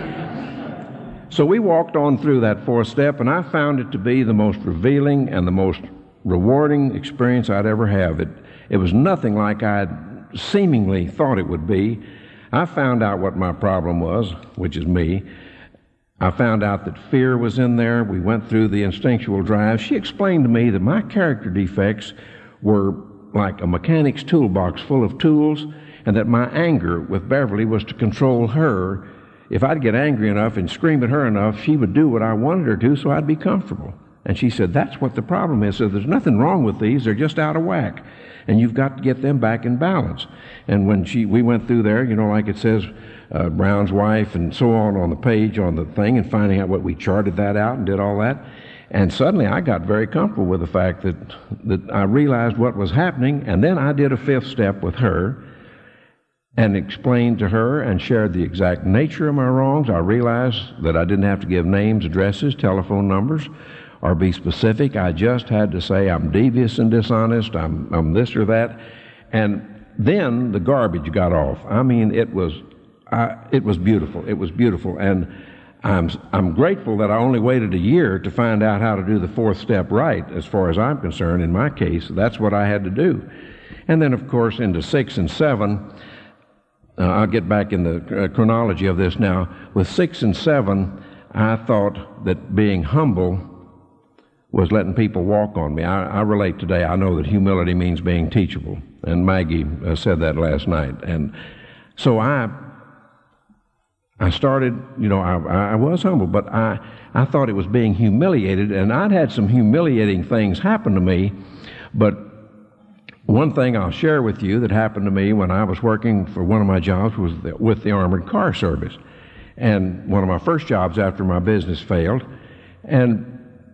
So we walked on through that fourth step, and I found it to be the most revealing and the most rewarding experience I'd ever have. It, it was nothing like I'd seemingly thought it would be. I found out what my problem was, which is me. I found out that fear was in there. We went through the instinctual drive. She explained to me that my character defects were like a mechanic's toolbox full of tools, and that my anger with Beverly was to control her. If I'd get angry enough and scream at her enough, she would do what I wanted her to, so I'd be comfortable. And she said, that's what the problem is. So there's nothing wrong with these. They're just out of whack. And you've got to get them back in balance. And when she, we went through there, you know, like it says, uh, Brown's wife and so on on the page on the thing, and finding out what we charted that out and did all that. And suddenly I got very comfortable with the fact that, that I realized what was happening. And then I did a fifth step with her and explained to her and shared the exact nature of my wrongs. I realized that I didn't have to give names, addresses, telephone numbers, or be specific. I just had to say I'm devious and dishonest, I'm, I'm this or that. And then the garbage got off. I mean, it was, I, it was beautiful. It was beautiful. And I'm, I'm grateful that I only waited a year to find out how to do the fourth step right. As far as I'm concerned, in my case, that's what I had to do. And then, of course, into six and seven, uh, I'll get back in the uh, chronology of this now. With six and seven, I thought that being humble was letting people walk on me. I, I relate today. I know that humility means being teachable, and Maggie uh, said that last night. And so I I started, you know, I, I was humble, but I, I thought it was being humiliated, and I'd had some humiliating things happen to me. But one thing I'll share with you that happened to me when I was working for one of my jobs was the, with the Armored Car Service, and one of my first jobs after my business failed. And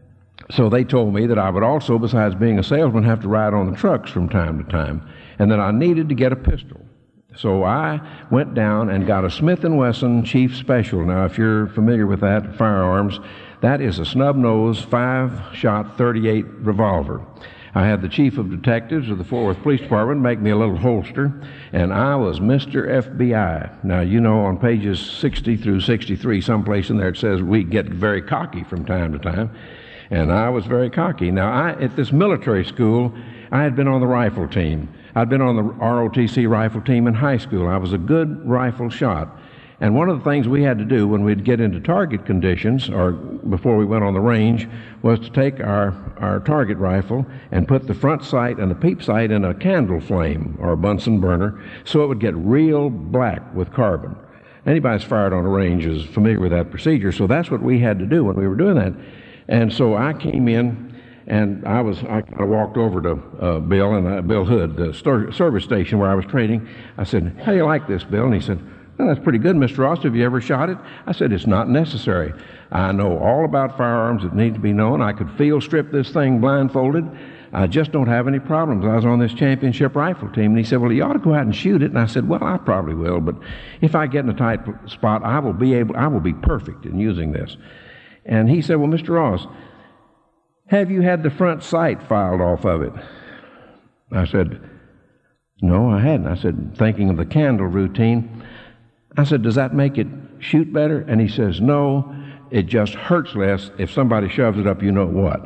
So they told me that I would also, besides being a salesman, have to ride on the trucks from time to time, and that I needed to get a pistol. So I went down and got a Smith and Wesson Chief Special. Now, if you're familiar with that, firearms, that is a snub-nose, five-shot thirty-eight revolver. I had the Chief of Detectives of the Fort Worth Police Department make me a little holster, and I was Mister F B I. Now, you know, on pages sixty through sixty-three, someplace in there it says we get very cocky from time to time, and I was very cocky. Now, I, at this military school, I had been on the rifle team. I'd been on the R O T C rifle team in high school. I was a good rifle shot. And one of the things we had to do when we'd get into target conditions, or before we went on the range, was to take our, our target rifle and put the front sight and the peep sight in a candle flame, or a Bunsen burner, so it would get real black with carbon. Anybody that's fired on a range is familiar with that procedure, so that's what we had to do when we were doing that. And so I came in, and I was I, I walked over to uh, Bill and uh, Bill Hood, the stor- service station where I was training. I said, "How do you like this, Bill?" And he said, "Well, that's pretty good, Mister Ross. Have you ever shot it?" I said, "It's not necessary. I know all about firearms that need to be known. I could field strip this thing blindfolded. I just don't have any problems. I was on this championship rifle team." And he said, "Well, you ought to go out and shoot it." And I said, "Well, I probably will, but if I get in a tight spot, I will be able, I will be perfect in using this." And he said, "Well, Mister Ross, have you had the front sight filed off of it?" I said, "No, I hadn't." I said, thinking of the candle routine, I said, "Does that make it shoot better?" And he says, "No, it just hurts less if somebody shoves it up you know what."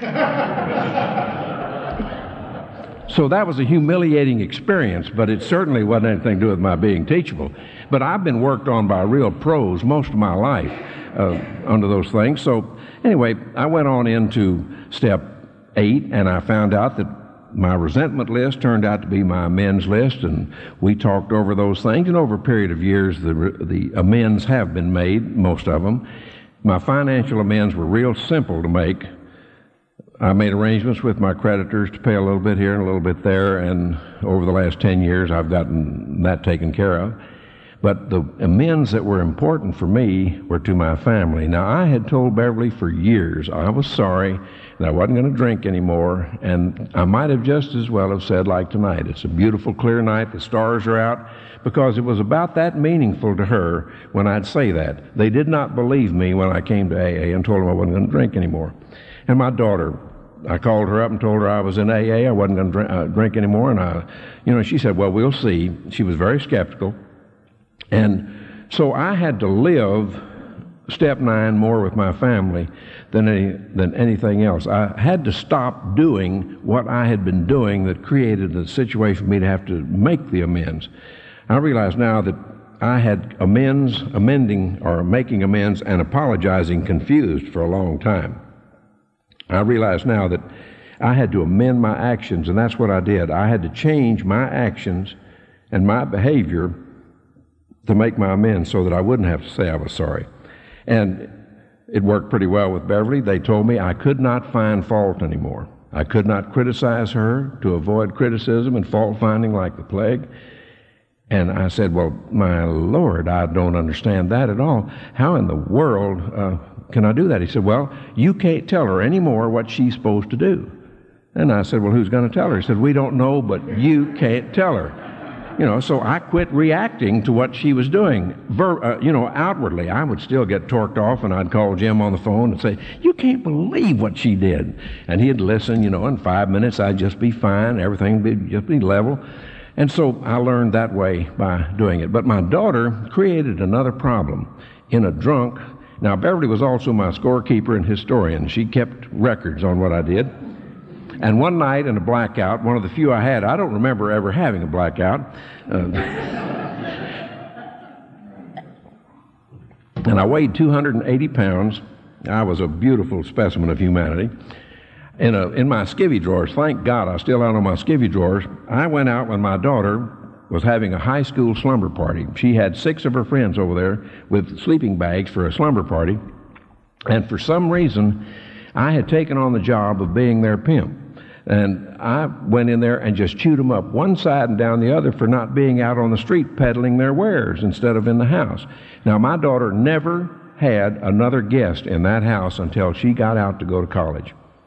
So that was a humiliating experience, but it certainly wasn't anything to do with my being teachable. But I've been worked on by real pros most of my life uh, under those things. So anyway, I went on into step eight, and I found out that my resentment list turned out to be my amends list, and we talked over those things, and over a period of years, the, the amends have been made, most of them. My financial amends were real simple to make. I made arrangements with my creditors to pay a little bit here and a little bit there, and over the last ten years, I've gotten that taken care of. But the amends that were important for me were to my family. Now, I had told Beverly for years I was sorry and I wasn't going to drink anymore, and I might have just as well have said, like tonight, it's a beautiful, clear night, the stars are out, because it was about that meaningful to her when I'd say that. They did not believe me when I came to A A and told them I wasn't going to drink anymore. And my daughter, I called her up and told her I was in A A, I wasn't going to drink, uh, drink anymore, and I, you know, she said, "Well, we'll see." She was very skeptical. And so I had to live step nine more with my family than any, than anything else. I had to stop doing what I had been doing that created the situation for me to have to make the amends. I realize now that I had amends, amending or making amends and apologizing confused for a long time. I realize now that I had to amend my actions, and that's what I did. I had to change my actions and my behavior to make my amends so that I wouldn't have to say I was sorry. And it worked pretty well with Beverly. They told me I could not find fault anymore. I could not criticize her to avoid criticism and fault finding like the plague. And I said, "Well, my Lord, I don't understand that at all. How in the world uh, can I do that?" He said, "Well, you can't tell her anymore what she's supposed to do." And I said, "Well, who's going to tell her?" He said, "We don't know, but you can't tell her." You know, so I quit reacting to what she was doing. Ver, uh, you know, outwardly, I would still get torqued off, and I'd call Jim on the phone and say, "You can't believe what she did." And he'd listen, you know, in five minutes I'd just be fine. Everything would just be level. And so I learned that way by doing it. But my daughter created another problem. In a drunk, now Beverly was also my scorekeeper and historian. She kept records on what I did. And one night in a blackout, one of the few I had, I don't remember ever having a blackout. Uh, and I weighed two hundred eighty pounds. I was a beautiful specimen of humanity. In, a, in my skivvy drawers, thank God I still had on my skivvy drawers, I went out when my daughter was having a high school slumber party. She had six of her friends over there with sleeping bags for a slumber party. And for some reason, I had taken on the job of being their pimp. And I went in there and just chewed them up one side and down the other for not being out on the street peddling their wares instead of in the house. Now, my daughter never had another guest in that house until she got out to go to college.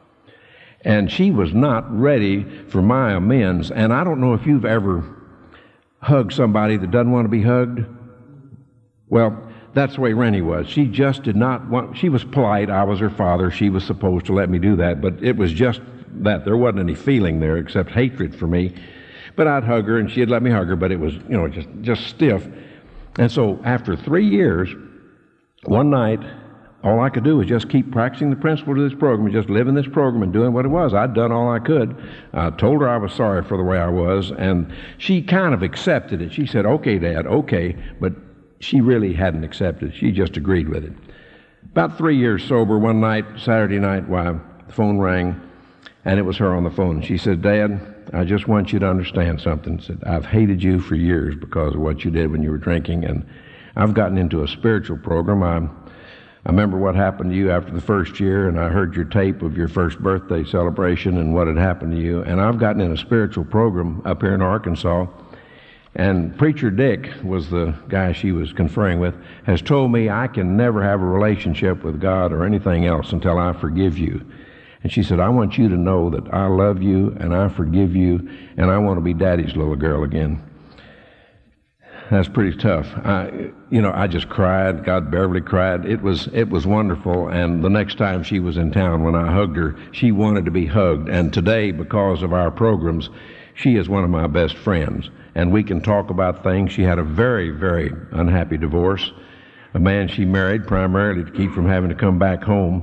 And she was not ready for my amends. And I don't know if you've ever hugged somebody that doesn't want to be hugged. Well, that's the way Rennie was. She just did not want, she was polite. I was her father. She was supposed to let me do that. But it was just that. There wasn't any feeling there except hatred for me. But I'd hug her and she'd let me hug her, but it was, you know, just, just stiff. And so after three years, one night, all I could do was just keep practicing the principles of this program and just living this program and doing what it was. I'd done all I could. I told her I was sorry for the way I was, and she kind of accepted it. She said, okay, Dad, okay, but she really hadn't accepted it. She just agreed with it. About three years sober, one night, Saturday night, why, the phone rang, and it was her on the phone. She said, Dad, I just want you to understand something. She said, I've hated you for years because of what you did when you were drinking, and I've gotten into a spiritual program. I, I remember what happened to you after the first year, and I heard your tape of your first birthday celebration and what had happened to you, and I've gotten in a spiritual program up here in Arkansas, and Preacher Dick was the guy she was conferring with, has told me I can never have a relationship with God or anything else until I forgive you. And she said, I want you to know that I love you and I forgive you and I want to be Daddy's little girl again. That's pretty tough. I, you know, I just cried. God, Beverly cried. It was, it was wonderful. And the next time she was in town, when I hugged her, she wanted to be hugged. And today, because of our programs, she is one of my best friends. And we can talk about things. She had a very, very unhappy divorce. A man she married primarily to keep from having to come back home.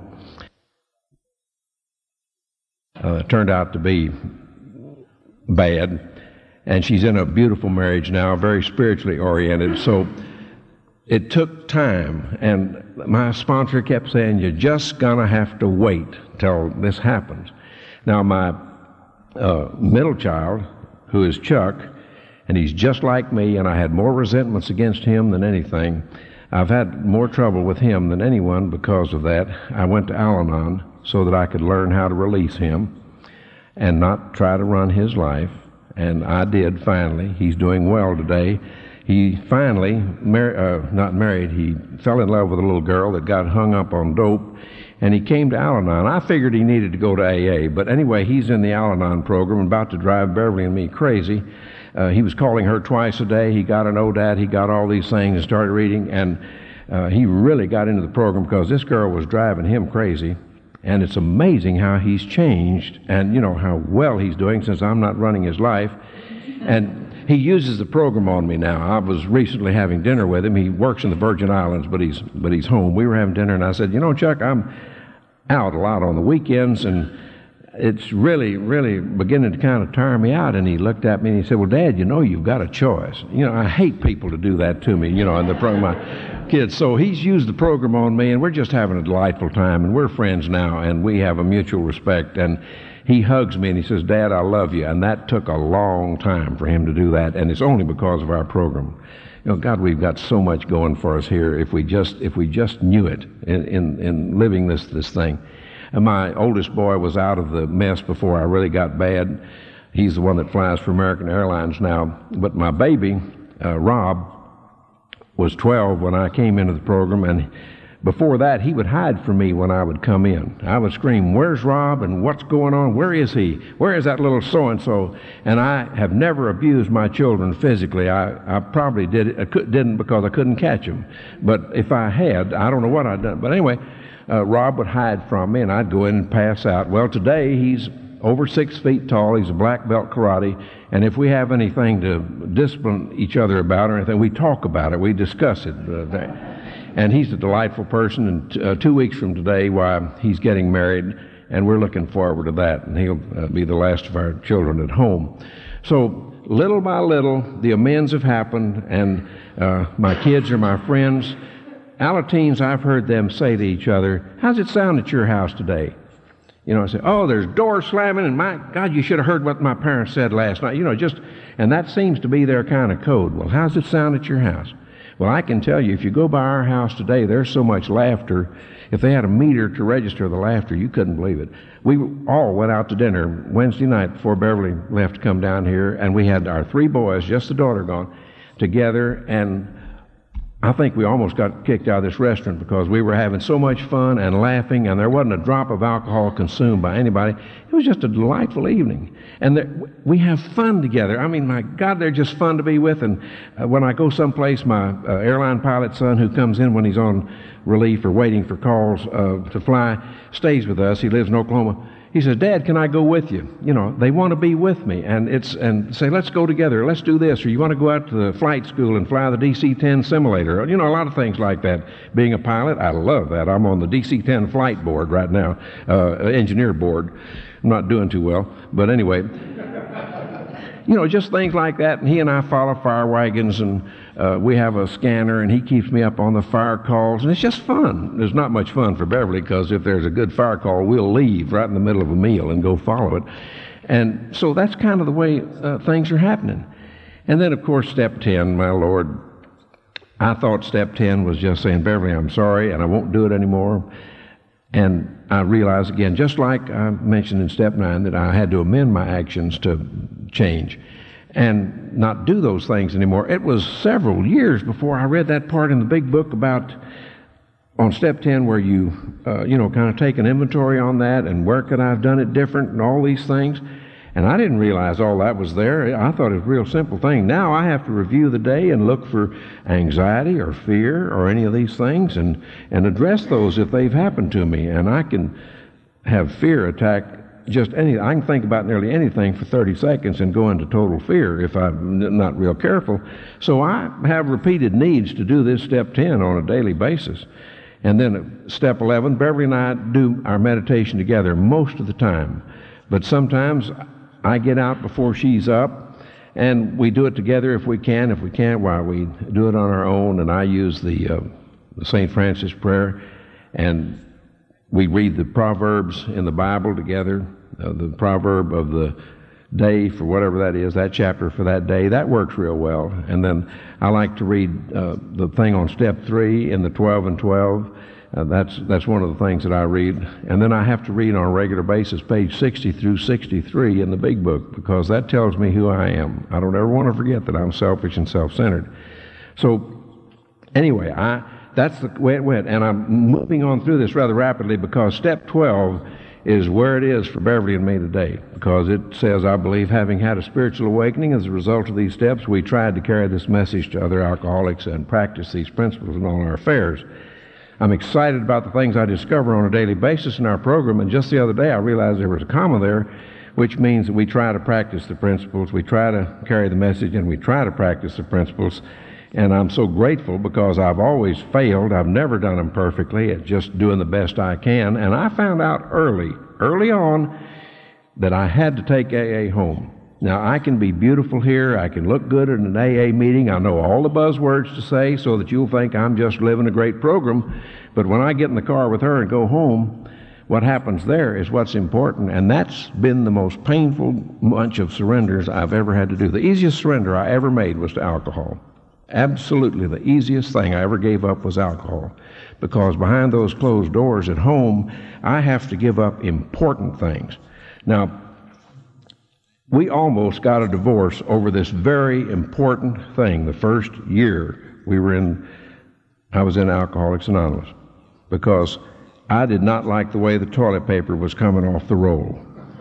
Uh, turned out to be bad, and she's in a beautiful marriage now, very spiritually oriented. So it took time, and my sponsor kept saying, you're just gonna have to wait till this happens. Now my uh, middle child, who is Chuck, and he's just like me, and I had more resentments against him than anything. I've had more trouble with him than anyone because of that. I went to Al-Anon so that I could learn how to release him and not try to run his life. And I did finally. He's doing well today. He finally, mar- uh, not married, he fell in love with a little girl that got hung up on dope, and he came to Al-Anon. I figured he needed to go to A A, but anyway, he's in the Al-Anon program, about to drive Beverly and me crazy. Uh, he was calling her twice a day. He got an O D A T. He got all these things and started reading, and uh, he really got into the program because this girl was driving him crazy. And it's amazing how he's changed and, you know, how well he's doing since I'm not running his life. And he uses the program on me now. I was recently having dinner with him. He works in the Virgin Islands, but he's but he's home. We were having dinner, and I said, you know, Chuck, I'm out a lot on the weekends, and it's really, really beginning to kind of tire me out. And he looked at me and he said, well, Dad, you know, you've got a choice. You know, I hate people to do that to me, you know, in the program. My kids. So he's used the program on me, and we're just having a delightful time, and we're friends now, and we have a mutual respect. And he hugs me and he says, Dad, I love you. And that took a long time for him to do that, and it's only because of our program. You know, God, we've got so much going for us here if we just if we just knew it in, in, in living this this thing. And my oldest boy was out of the mess before I really got bad. He's the one that flies for American Airlines now. But my baby, uh, Rob, was twelve when I came into the program, and before that, he would hide from me when I would come in. I would scream, where's Rob, and what's going on? Where is he? Where is that little so-and-so? And I have never abused my children physically. I, I probably did it, I could, didn't because I couldn't catch them. But if I had, I don't know what I'd done. But anyway, uh, Rob would hide from me, and I'd go in and pass out. Well, today, he's over six feet tall. He's a black belt karate. And if we have anything to discipline each other about or anything, we talk about it. We discuss it. Uh, and he's a delightful person. And t- uh, two weeks from today, why, he's getting married, and we're looking forward to that. And he'll uh, be the last of our children at home. So little by little, the amends have happened, and uh, my kids are my friends. Alateens, I've heard them say to each other, how's it sound at your house today? You know, I say, oh, there's doors slamming, and my God, you should have heard what my parents said last night. You know, just, and that seems to be their kind of code. Well, how's it sound at your house? Well, I can tell you, if you go by our house today, there's so much laughter. If they had a meter to register the laughter, you couldn't believe it. We all went out to dinner Wednesday night before Beverly left to come down here, and we had our three boys, just the daughter gone, together, and I think we almost got kicked out of this restaurant because we were having so much fun and laughing, and there wasn't a drop of alcohol consumed by anybody. It was just a delightful evening. And there, we have fun together. I mean, my God, they're just fun to be with. And uh, when I go someplace, my uh, airline pilot son, who comes in when he's on relief or waiting for calls uh, to fly, stays with us. He lives in Oklahoma. He says, Dad, can I go with you? You know, they want to be with me, and it's and say, let's go together, let's do this, or you want to go out to the flight school and fly the D C ten simulator, you know, a lot of things like that. Being a pilot, I love that. I'm on the D C ten flight board right now, uh, engineer board. I'm not doing too well, but anyway, you know, just things like that. And he and I follow fire wagons, and uh, we have a scanner, and he keeps me up on the fire calls, and it's just fun. There's not much fun for Beverly, because if there's a good fire call, we'll leave right in the middle of a meal and go follow it. And so that's kind of the way uh, things are happening. And then, of course, step ten, my Lord, I thought step ten was just saying, Beverly, I'm sorry, and I won't do it anymore. And I realized again, just like I mentioned in step nine, that I had to amend my actions to change and not do those things anymore. It was several years before I read that part in the big book about, on step ten, where you, uh, you know, kind of take an inventory on that and where could I have done it different and all these things. And I didn't realize all that was there. I thought it was a real simple thing. Now I have to review the day and look for anxiety or fear or any of these things and, and address those if they've happened to me. And I can have fear attack just any, I can think about nearly anything for thirty seconds and go into total fear if I'm not real careful. So I have repeated needs to do this step ten on a daily basis. And then step eleven, Beverly and I do our meditation together most of the time. But sometimes I get out before she's up, and we do it together if we can. If we can't, why, we do it on our own, and I use the, uh, the Saint Francis prayer, and we read the Proverbs in the Bible together, uh, the proverb of the day for whatever that is, that chapter for that day. That works real well. And then I like to read uh, the thing on step three in the twelve and twelve. Uh, that's that's one of the things that I read. And then I have to read on a regular basis page sixty through sixty-three in the big book, because that tells me who I am. I don't ever want to forget that I'm selfish and self-centered. So anyway, I that's the way it went. And I'm moving on through this rather rapidly, because step twelve is where it is for Beverly and me today, because it says, I believe, having had a spiritual awakening as a result of these steps, we tried to carry this message to other alcoholics and practice these principles in all our affairs. I'm excited about the things I discover on a daily basis in our program, and just the other day I realized there was a comma there, which means that we try to practice the principles, we try to carry the message, and we try to practice the principles. And I'm so grateful, because I've always failed. I've never done them perfectly at just doing the best I can. And I found out early, early on, that I had to take A A home. Now, I can be beautiful here. I can look good at an A A meeting. I know all the buzzwords to say so that you'll think I'm just living a great program. But when I get in the car with her and go home, what happens there is what's important. And that's been the most painful bunch of surrenders I've ever had to do. The easiest surrender I ever made was to alcohol. Absolutely the easiest thing I ever gave up was alcohol. Because behind those closed doors at home, I have to give up important things. Now, we almost got a divorce over this very important thing the first year we were in, I was in Alcoholics Anonymous, because I did not like the way the toilet paper was coming off the roll.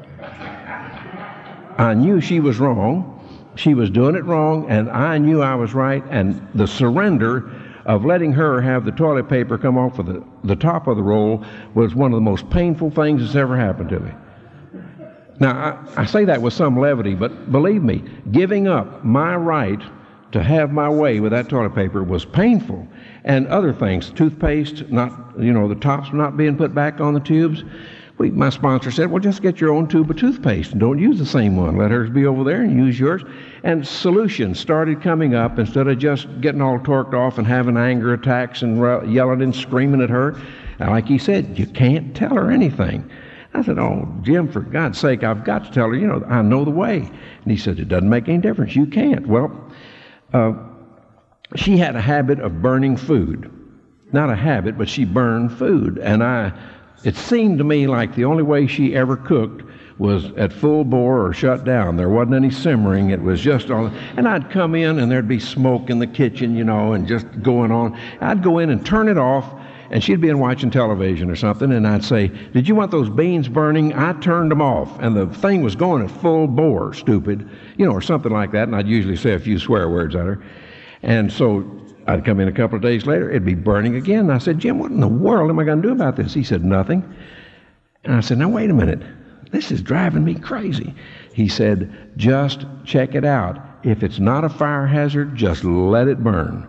I knew she was wrong. She was doing it wrong, and I knew I was right, and the surrender of letting her have the toilet paper come off of the, the top of the roll was one of the most painful things that's ever happened to me. Now, I, I say that with some levity, but believe me, giving up my right to have my way with that toilet paper was painful. And other things, toothpaste, not, you know, the tops not being put back on the tubes. We, my sponsor said, well, just get your own tube of toothpaste and don't use the same one. Let hers be over there and use yours. And solutions started coming up instead of just getting all torqued off and having anger attacks and re- yelling and screaming at her. And like he said, you can't tell her anything. I said, oh, Jim, for God's sake, I've got to tell her, you know, I know the way. And he said, it doesn't make any difference. You can't. Well, uh, she had a habit of burning food. Not a habit, but she burned food. And I... It seemed to me like the only way she ever cooked was at full bore or shut down. There wasn't any simmering. It was just on. And I'd come in and there'd be smoke in the kitchen, you know, and just going on. I'd go in and turn it off, and she'd been watching television or something, and I'd say, "Did you want those beans burning?" I turned them off, and the thing was going at full bore, stupid, you know, or something like that, and I'd usually say a few swear words at her. And so I'd come in a couple of days later, it'd be burning again. And I said, "Jim, what in the world am I going to do about this?" He said, "Nothing." And I said, "Now, wait a minute. This is driving me crazy." He said, "Just check it out. If it's not a fire hazard, just let it burn."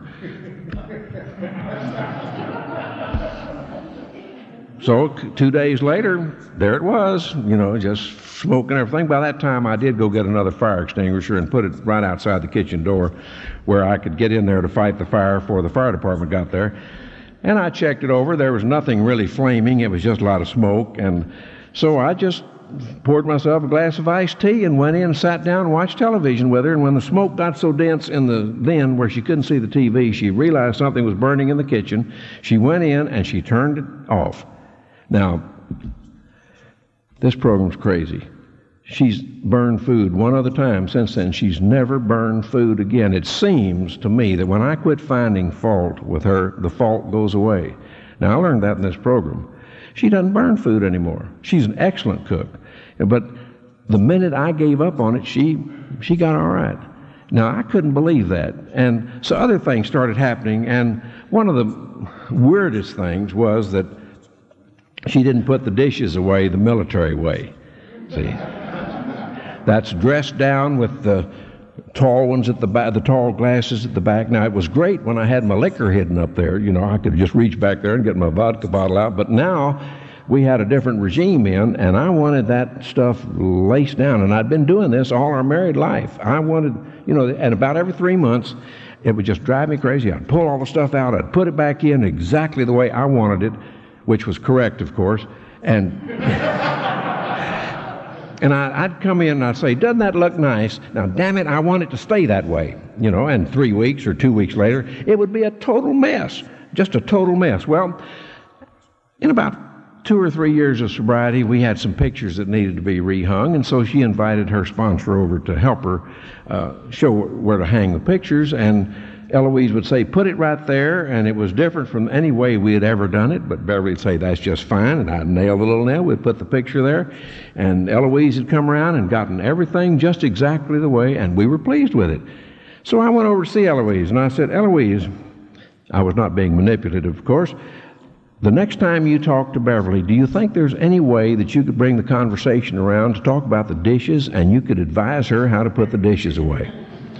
So two days later, there it was, you know, just smoke and everything. By that time, I did go get another fire extinguisher and put it right outside the kitchen door where I could get in there to fight the fire before the fire department got there. And I checked it over. There was nothing really flaming. It was just a lot of smoke. And so I just poured myself a glass of iced tea and went in and sat down and watched television with her. And when the smoke got so dense in the den where she couldn't see the T V, she realized something was burning in the kitchen. She went in and she turned it off. Now, this program's crazy. She's burned food one other time since then. She's never burned food again. It seems to me that when I quit finding fault with her, the fault goes away. Now, I learned that in this program. She doesn't burn food anymore. She's an excellent cook. But the minute I gave up on it, she she got all right. Now, I couldn't believe that. And so other things started happening, and one of the weirdest things was that she didn't put the dishes away the military way. See? That's dressed down with the tall ones at the back, the tall glasses at the back. Now, it was great when I had my liquor hidden up there. You know, I could just reach back there and get my vodka bottle out. But now we had a different regime in, and I wanted that stuff laced down. And I'd been doing this all our married life. I wanted, you know, and about every three months, it would just drive me crazy. I'd pull all the stuff out. I'd put it back in exactly the way I wanted it, which was correct, of course, and and I, I'd come in and I'd say, "Doesn't that look nice? Now, damn it, I want it to stay that way." You know, and three weeks or two weeks later, it would be a total mess, just a total mess. Well, in about two or three years of sobriety, we had some pictures that needed to be rehung, and so she invited her sponsor over to help her uh, show where to hang the pictures, and Eloise would say, "Put it right there," and it was different from any way we had ever done it, but Beverly would say, "That's just fine," and I'd nail the little nail, we'd put the picture there, and Eloise had come around and gotten everything just exactly the way, and we were pleased with it. So I went over to see Eloise, and I said, "Eloise," I was not being manipulative, of course, "the next time you talk to Beverly, do you think there's any way that you could bring the conversation around to talk about the dishes, and you could advise her how to put the dishes away?"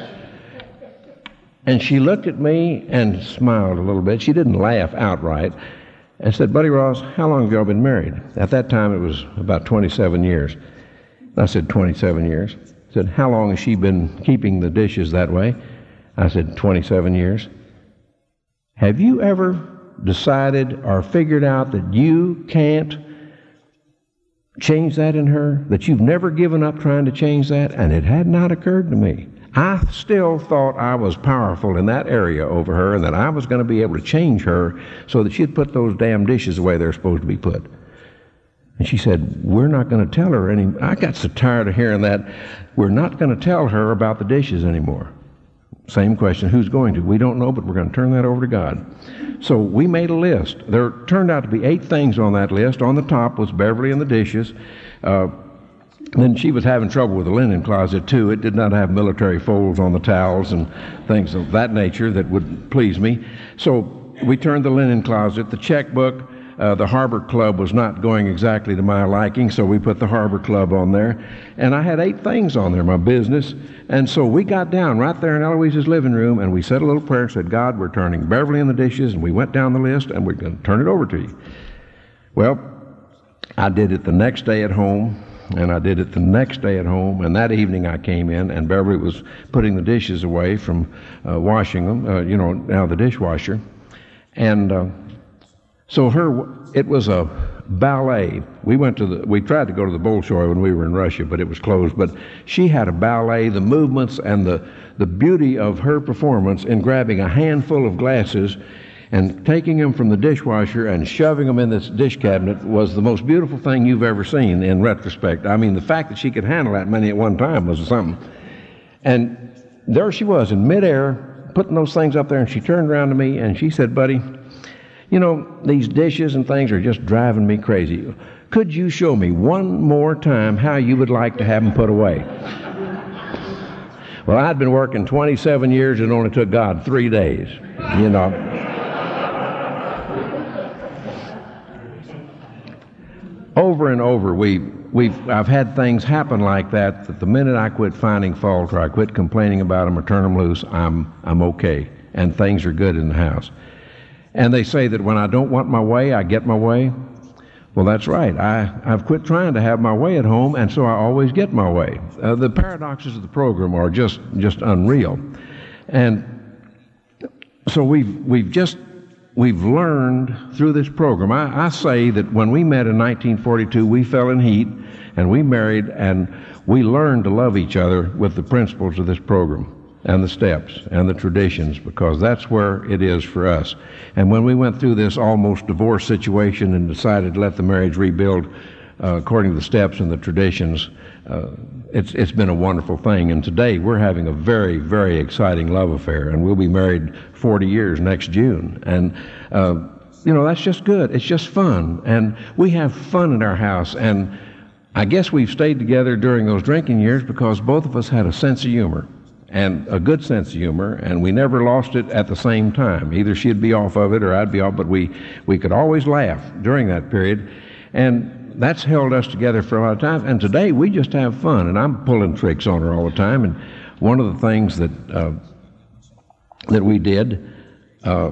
And she looked at me and smiled a little bit. She didn't laugh outright, and said, "Buddy Ross, how long have y'all been married?" At that time, it was about twenty-seven years. I said, twenty-seven years. She said, "How long has she been keeping the dishes that way?" I said, twenty-seven years. "Have you ever decided or figured out that you can't change that in her? That you've never given up trying to change that?" And it had not occurred to me. I still thought I was powerful in that area over her, and that I was going to be able to change her so that she'd put those damn dishes the way they're supposed to be put. And she said, "We're not going to tell her any." I got so tired of hearing that. "We're not going to tell her about the dishes anymore." Same question, who's going to? We don't know, but we're going to turn that over to God. So we made a list. There turned out to be eight things on that list. On the top was Beverly and the dishes. Uh, Then she was having trouble with the linen closet, too. It did not have military folds on the towels and things of that nature that would please me. So we turned the linen closet. The checkbook, uh, the Harbor Club was not going exactly to my liking, so we put the Harbor Club on there. And I had eight things on there, my business. And so we got down right there in Eloise's living room, and we said a little prayer and said, "God, we're turning Beverly in the dishes," and we went down the list, and we're going to turn it over to you. Well, I did it the next day at home. And I did it the next day at home, and that evening I came in, and Beverly was putting the dishes away from uh, washing them, uh, you know, out of the dishwasher. And uh, so her, it was a ballet. We went to the, we tried to go to the Bolshoi when we were in Russia, but it was closed. But she had a ballet, the movements and the, the beauty of her performance in grabbing a handful of glasses And taking them from the dishwasher and shoving them in this dish cabinet was the most beautiful thing you've ever seen in retrospect. I mean, the fact that she could handle that many at one time was something. And there she was in midair, putting those things up there, and she turned around to me and she said, "Buddy, you know, these dishes and things are just driving me crazy. Could you show me one more time how you would like to have them put away?" Well, I'd been working twenty-seven years and it only took God three days, you know. Over and over, we, we've, I've had things happen like that, that the minute I quit finding fault or I quit complaining about them or turn them loose, I'm, I'm okay, and things are good in the house. And they say that when I don't want my way, I get my way. Well, that's right. I, I've quit trying to have my way at home, and so I always get my way. Uh, the paradoxes of the program are just, just unreal. And so we've, we've just We've learned through this program. I, I say that when we met in nineteen forty-two, we fell in heat, and we married, and we learned to love each other with the principles of this program, and the steps, and the traditions, because that's where it is for us. And when we went through this almost divorce situation and decided to let the marriage rebuild uh, according to the steps and the traditions, uh, it's, it's been a wonderful thing. And today we're having a very, very exciting love affair, and we'll be married forty years next June. And, uh, you know, that's just good. It's just fun. And we have fun in our house. And I guess we've stayed together during those drinking years because both of us had a sense of humor, and a good sense of humor, and we never lost it at the same time. Either she'd be off of it or I'd be off, but we, we could always laugh during that period. And that's held us together for a lot of time. And today we just have fun, and I'm pulling tricks on her all the time. And one of the things that uh, that we did, uh,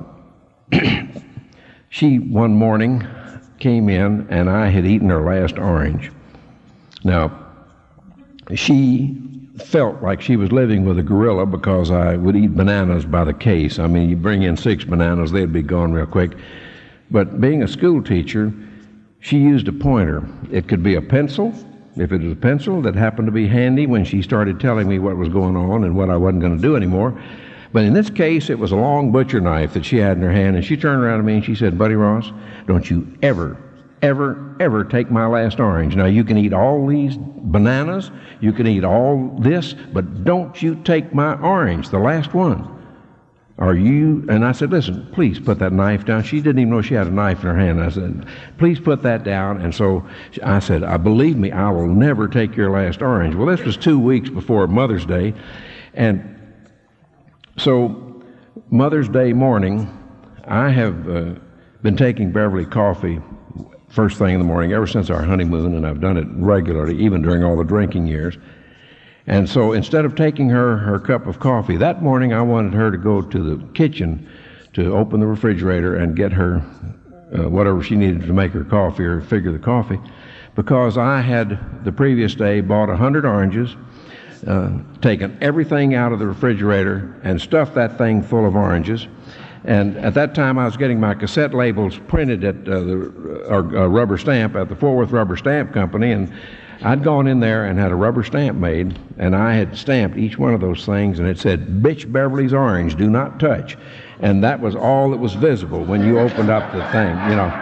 she one morning came in, and I had eaten her last orange. Now, she felt like she was living with a gorilla because I would eat bananas by the case. I mean, you bring in six bananas, they'd be gone real quick. But being a school teacher, she used a pointer. It could be a pencil, if it was a pencil that happened to be handy when she started telling me what was going on and what I wasn't going to do anymore. But in this case, it was a long butcher knife that she had in her hand, and she turned around to me and she said, "Buddy Ross, don't you ever, ever, ever take my last orange. Now, you can eat all these bananas, you can eat all this, but don't you take my orange, the last one. Are you?" And I said, "Listen, please put that knife down." She didn't even know she had a knife in her hand. I said, "Please put that down." And so I said, "I believe me, I will never take your last orange." Well, this was two weeks before Mother's Day. And so Mother's Day morning, I have uh, been taking Beverly coffee first thing in the morning ever since our honeymoon, and I've done it regularly, even during all the drinking years. And so instead of taking her her cup of coffee, that morning I wanted her to go to the kitchen to open the refrigerator and get her uh, whatever she needed to make her coffee or figure the coffee, because I had the previous day bought a hundred oranges, uh, taken everything out of the refrigerator and stuffed that thing full of oranges. And at that time, I was getting my cassette labels printed at uh, the uh, uh, rubber stamp at the Fort Worth Rubber Stamp Company, and I'd gone in there and had a rubber stamp made, and I had stamped each one of those things, and it said, "Bitch Beverly's orange, do not touch." And that was all that was visible when you opened up the thing, you know.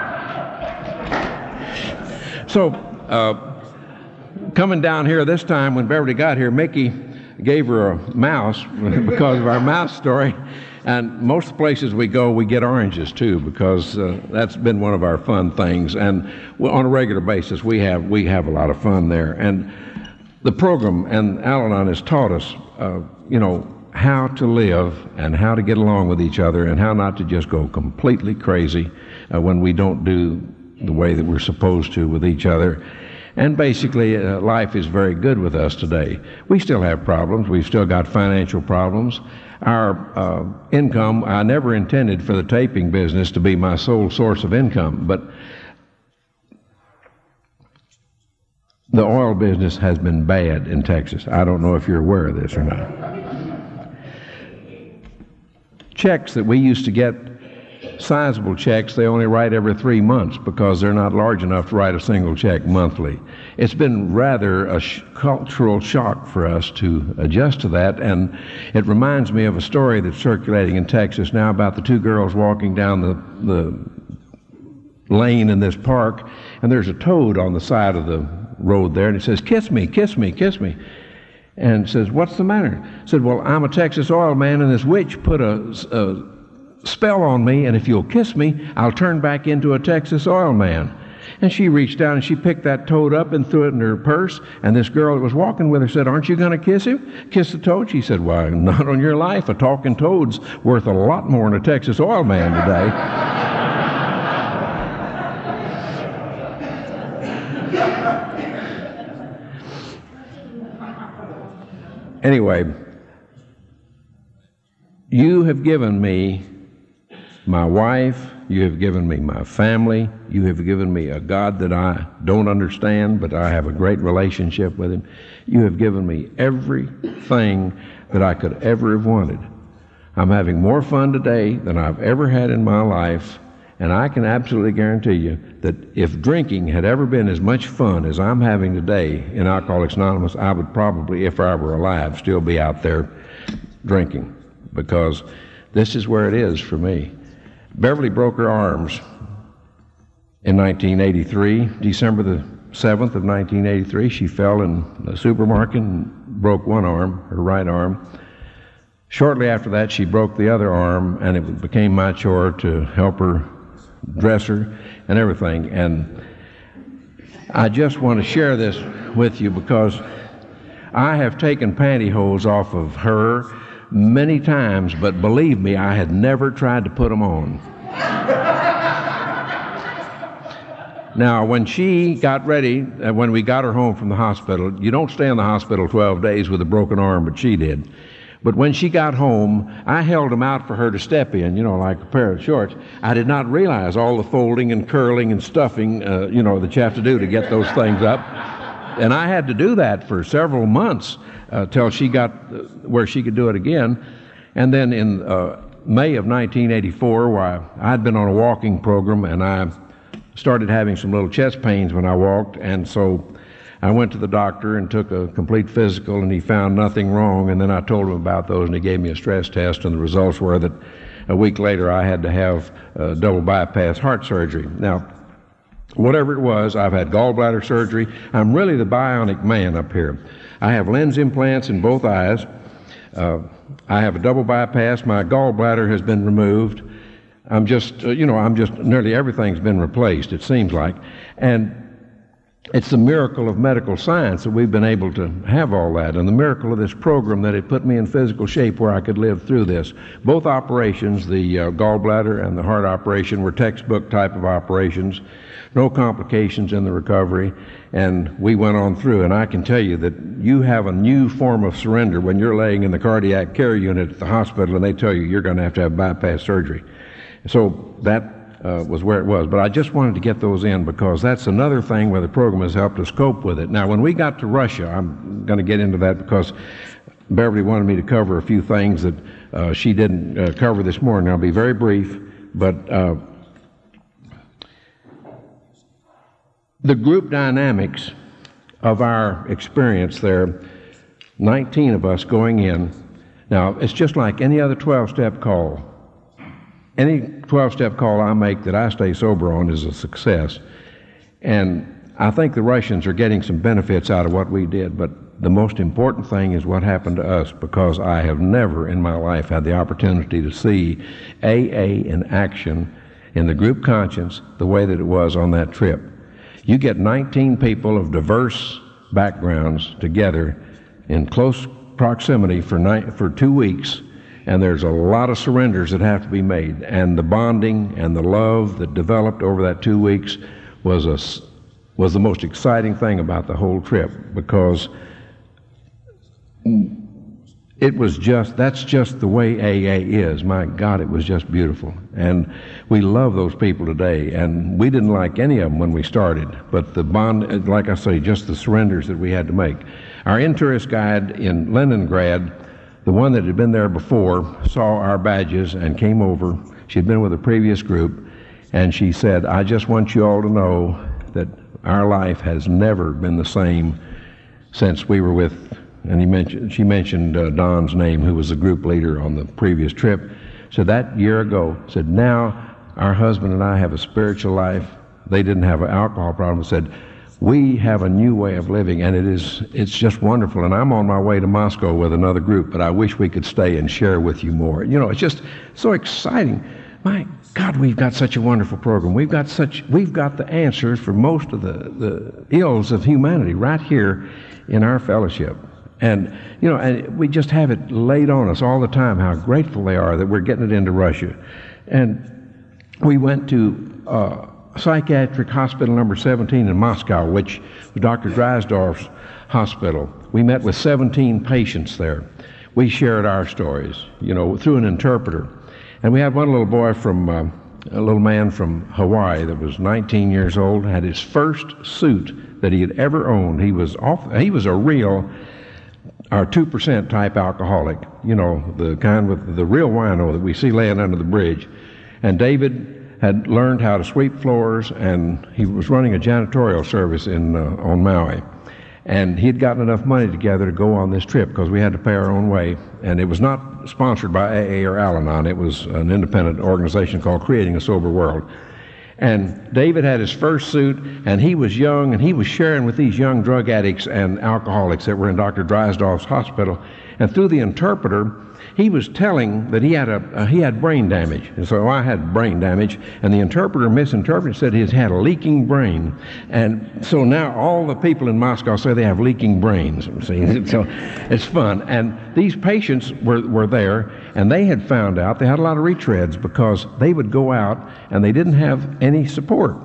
So, uh, coming down here this time, when Beverly got here, Mickey gave her a mouse because of our mouse story. And most places we go, we get oranges too, because uh, that's been one of our fun things. And on a regular basis, we have we have a lot of fun there. And the program and Al-Anon has taught us, uh, you know, how to live and how to get along with each other, and how not to just go completely crazy uh, when we don't do the way that we're supposed to with each other. And basically, uh, life is very good with us today. We still have problems. We've still got financial problems. Our uh, income, I never intended for the taping business to be my sole source of income, but the oil business has been bad in Texas. I don't know if you're aware of this or not. Checks that we used to get sizable checks they only write every three months because they're not large enough to write a single check monthly. It's been rather a sh- cultural shock for us to adjust to that, and it reminds me of a story that's circulating in Texas now about the two girls walking down the, the lane in this park, and there's a toad on the side of the road there, and it says, "Kiss me, kiss me, kiss me." And says, "What's the matter?" Said, "Well, I'm a Texas oil man, and this witch put a, a spell on me, and if you'll kiss me, I'll turn back into a Texas oil man." And she reached down and she picked that toad up and threw it in her purse, and this girl that was walking with her said, "Aren't you going to kiss him? Kiss the toad?" She said, "Why, not on your life. A talking toad's worth a lot more than a Texas oil man today." Anyway, you have given me my wife, you have given me my family, you have given me a God that I don't understand, but I have a great relationship with Him. You have given me everything that I could ever have wanted. I'm having more fun today than I've ever had in my life, and I can absolutely guarantee you that if drinking had ever been as much fun as I'm having today in Alcoholics Anonymous, I would probably, if I were alive, still be out there drinking, because this is where it is for me. Beverly broke her arms in nineteen eighty-three, December the seventh of nineteen eighty-three. She fell in a supermarket and broke one arm, her right arm. Shortly after that, she broke the other arm, and it became my chore to help her dress her and everything. And I just want to share this with you because I have taken pantyhose off of her many times, but believe me, I had never tried to put them on. Now, when she got ready, uh, when we got her home from the hospital, you don't stay in the hospital twelve days with a broken arm, but she did. But when she got home, I held them out for her to step in, you know, like a pair of shorts. I did not realize all the folding and curling and stuffing, uh, you know, that you have to do to get those things up. And I had to do that for several months uh, till she got uh, where she could do it again. And then in uh, May of nineteen eighty-four, why I'd been on a walking program, and I started having some little chest pains when I walked, and so I went to the doctor and took a complete physical, and he found nothing wrong. And then I told him about those, and he gave me a stress test, and the results were that a week later I had to have uh, double bypass heart surgery. Now, whatever it was, I've had gallbladder surgery. I'm really the bionic man up here. I have lens implants in both eyes. Uh, I have a double bypass. My gallbladder has been removed. I'm just, uh, you know, I'm just, nearly everything's been replaced, it seems like. And it's the miracle of medical science that we've been able to have all that, and the miracle of this program that it put me in physical shape where I could live through this. Both operations, the uh, gallbladder and the heart operation, were textbook type of operations, no complications in the recovery, and we went on through. And I can tell you that you have a new form of surrender when you're laying in the cardiac care unit at the hospital and they tell you you're going to have to have bypass surgery. So that Uh, was where it was. But I just wanted to get those in because that's another thing where the program has helped us cope with it. Now, when we got to Russia, I'm going to get into that because Beverly wanted me to cover a few things that uh, she didn't uh, cover this morning. I'll be very brief, but uh, the group dynamics of our experience there, nineteen of us going in. Now, it's just like any other twelve-step call. Any twelve-step call I make that I stay sober on is a success. And I think the Russians are getting some benefits out of what we did, but the most important thing is what happened to us, because I have never in my life had the opportunity to see A A in action in the group conscience the way that it was on that trip. You get nineteen people of diverse backgrounds together in close proximity for, ni- for two weeks, and there's a lot of surrenders that have to be made. And the bonding and the love that developed over that two weeks was a, was the most exciting thing about the whole trip, because it was just, that's just the way A A is. My God, it was just beautiful. And we love those people today. And we didn't like any of them when we started, but the bond, like I say, just the surrenders that we had to make. Our in-tourist guide in Leningrad, the one that had been there before, saw our badges and came over She'd been with a previous group, and she said, I just want you all to know that our life has never been the same since we were with, and he mentioned, she mentioned uh, Don's name, who was the group leader on the previous trip. So that year ago, said, now our husband and I have a spiritual life. They didn't have an alcohol problem. Said, we have a new way of living, and it is, it's just wonderful. And I'm on my way to Moscow with another group, but I wish we could stay and share with you more. You know, it's just so exciting. My God, we've got such a wonderful program. We've got such, we've got the answers for most of the, the ills of humanity right here in our fellowship. And, you know, and we just have it laid on us all the time, how grateful they are that we're getting it into Russia. And we went to uh, Psychiatric Hospital number seventeen in Moscow, which was Doctor Drysdorf's hospital. We met with seventeen patients there. We shared our stories, you know, through an interpreter. And we had one little boy from, uh, a little man from Hawaii that was nineteen years old, had his first suit that he had ever owned. He was off, he was a real, our two percent type alcoholic, you know, the kind with the real wino that we see laying under the bridge. And David had learned how to sweep floors, and he was running a janitorial service in uh, on Maui. And he had gotten enough money together to go on this trip because we had to pay our own way. And it was not sponsored by A A or Al-Anon. It was an independent organization called Creating a Sober World. And David had his first suit, and he was young, and he was sharing with these young drug addicts and alcoholics that were in Doctor Drysdorf's hospital. And through the interpreter, he was telling that he had a uh, he had brain damage. And so I had brain damage, and the interpreter misinterpreted, said he had a leaking brain. And so now all the people in Moscow say they have leaking brains. See, so it's fun. And these patients were, were there, and they had found out they had a lot of retreads because they would go out and they didn't have any support.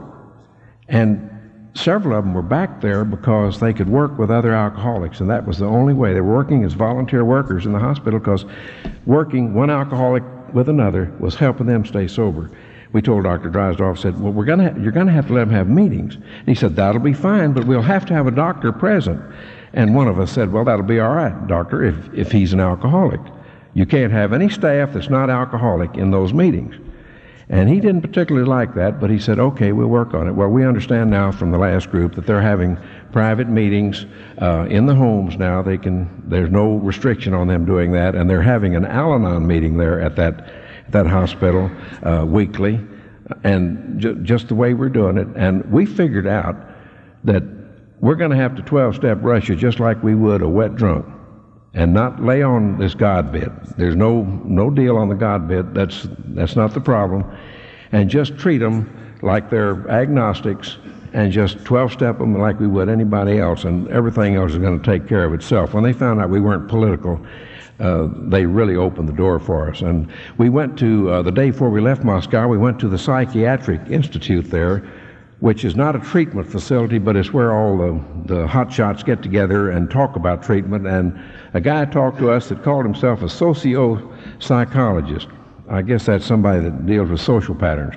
And several of them were back there because they could work with other alcoholics, and that was the only way. They were working as volunteer workers in the hospital because working one alcoholic with another was helping them stay sober. We told Doctor Drysdorf, said, well, we're gonna ha- you're going to have to let them have meetings. And he said, that'll be fine, but we'll have to have a doctor present. And one of us said, well, that'll be all right, doctor, if, if he's an alcoholic. You can't have any staff that's not alcoholic in those meetings. And he didn't particularly like that, but he said, okay, we'll work on it. Well, we understand now from the last group that they're having private meetings uh, in the homes now. They can, there's no restriction on them doing that, and they're having an Al-Anon meeting there at that, that hospital uh, weekly, and ju- just the way we're doing it. And we figured out that we're going to have to twelve-step Russia just like we would a wet drunk, and not lay on this God bit. There's no no deal on the God bit. That's that's not the problem. And just treat them like they're agnostics, and just twelve-step them like we would anybody else, and everything else is going to take care of itself. When they found out we weren't political, uh, they really opened the door for us. And we went to, uh, the day before we left Moscow, we went to the Psychiatric Institute there, which is not a treatment facility, but it's where all the, the hot shots get together and talk about treatment. And a guy talked to us that called himself a socio-psychologist. I guess that's somebody that deals with social patterns.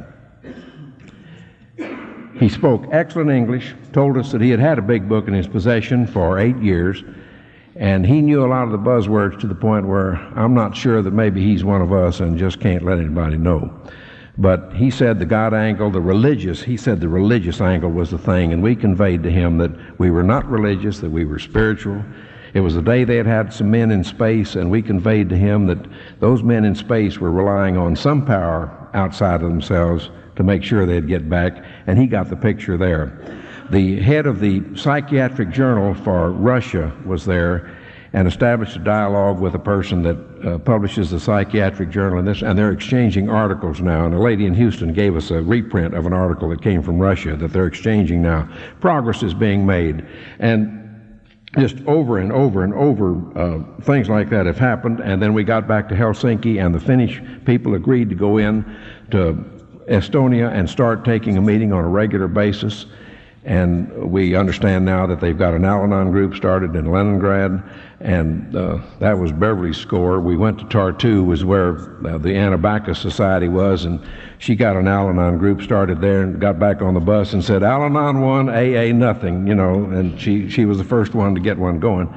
He spoke excellent English, told us that he had had a big book in his possession for eight years, and he knew a lot of the buzzwords to the point where I'm not sure that maybe he's one of us and just can't let anybody know. But he said the God angle, the religious, he said the religious angle was the thing, and we conveyed to him that we were not religious, that we were spiritual. It was the day they had had some men in space, and we conveyed to him that those men in space were relying on some power outside of themselves to make sure they'd get back, and he got the picture there. The head of the psychiatric journal for Russia was there and established a dialogue with a person that uh, publishes the psychiatric journal, and, this, and they're exchanging articles now. And a lady in Houston gave us a reprint of an article that came from Russia that they're exchanging now. Progress is being made. And just over and over and over, uh, things like that have happened. And then we got back to Helsinki, and the Finnish people agreed to go in to Estonia and start taking a meeting on a regular basis. And we understand now that they've got an Al-Anon group started in Leningrad, and uh, that was Beverly's score. We went to Tartu, was where uh, the Anabaptist Society was, and she got an Al-Anon group started there and got back on the bus and said, Al-Anon one, A A nothing, you know, and she, she was the first one to get one going.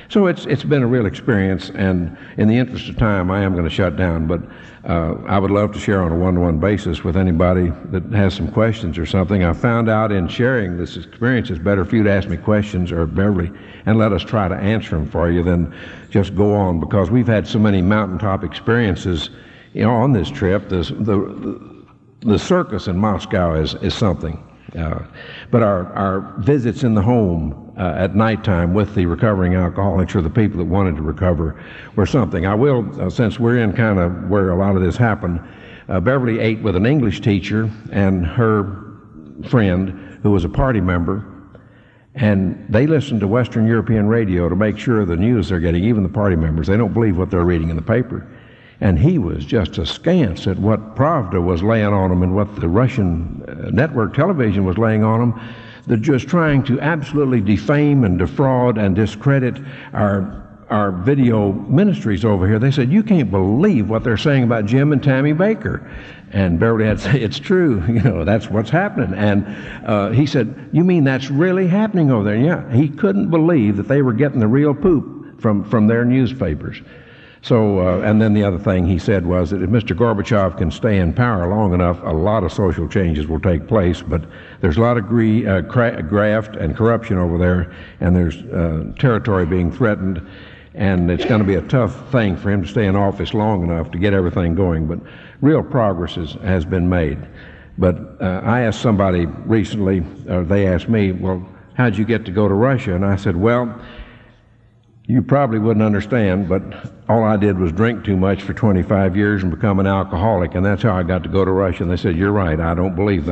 So it's it's been a real experience, and in the interest of time, I am going to shut down, but uh, I would love to share on a one-to-one basis with anybody that has some questions or something. I found out in sharing this experience, it's better for you to ask me questions, or Beverly, and let us try to answer them for you than just go on, because we've had so many mountaintop experiences, you know, on this trip. This, the, the circus in Moscow is, is something. Uh, but our, our visits in the home uh, at nighttime with the recovering alcoholics or the people that wanted to recover were something. I will, uh, since we're in kind of where a lot of this happened, uh, Beverly ate with an English teacher and her friend who was a party member, and they listen to Western European radio to make sure of the news they're getting, even the party members. They don't believe what they're reading in the paper. And he was just askance at what Pravda was laying on him and what the Russian uh, network television was laying on him. They're just trying to absolutely defame and defraud and discredit our our video ministries over here. They said, you can't believe what they're saying about Jim and Tammy Baker. And Beverly had to say, it's true, you know, that's what's happening. And uh, he said, you mean that's really happening over there? And yeah, he couldn't believe that they were getting the real poop from, from their newspapers. So, uh, and then the other thing he said was that if Mister Gorbachev can stay in power long enough, a lot of social changes will take place, but there's a lot of gre- uh, cra- graft and corruption over there, and there's uh, territory being threatened, and it's going to be a tough thing for him to stay in office long enough to get everything going, but real progress is, has been made. But uh, I asked somebody recently, uh, they asked me, well, how'd you get to go to Russia? And I said, well, you probably wouldn't understand, but all I did was drink too much for twenty-five years and become an alcoholic, and that's how I got to go to Russia. And they said, you're right, I don't believe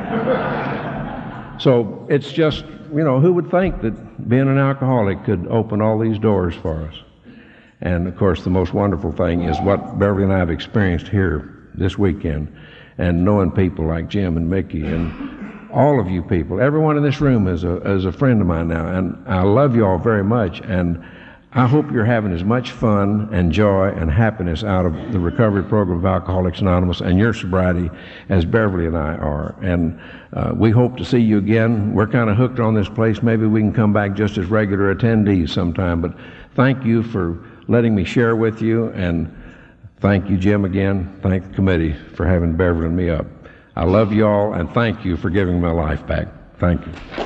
that. So it's just, you know, who would think that being an alcoholic could open all these doors for us? And of course, the most wonderful thing is what Beverly and I have experienced here this weekend, and knowing people like Jim and Mickey and all of you people. Everyone in this room is a, is a friend of mine now, and I love you all very much, and I hope you're having as much fun and joy and happiness out of the recovery program of Alcoholics Anonymous and your sobriety as Beverly and I are. And uh, we hope to see you again. We're kind of hooked on this place. Maybe we can come back just as regular attendees sometime. But thank you for letting me share with you, and thank you, Jim, again. Thank the committee for having Beverly and me up. I love you all, and thank you for giving my life back. Thank you.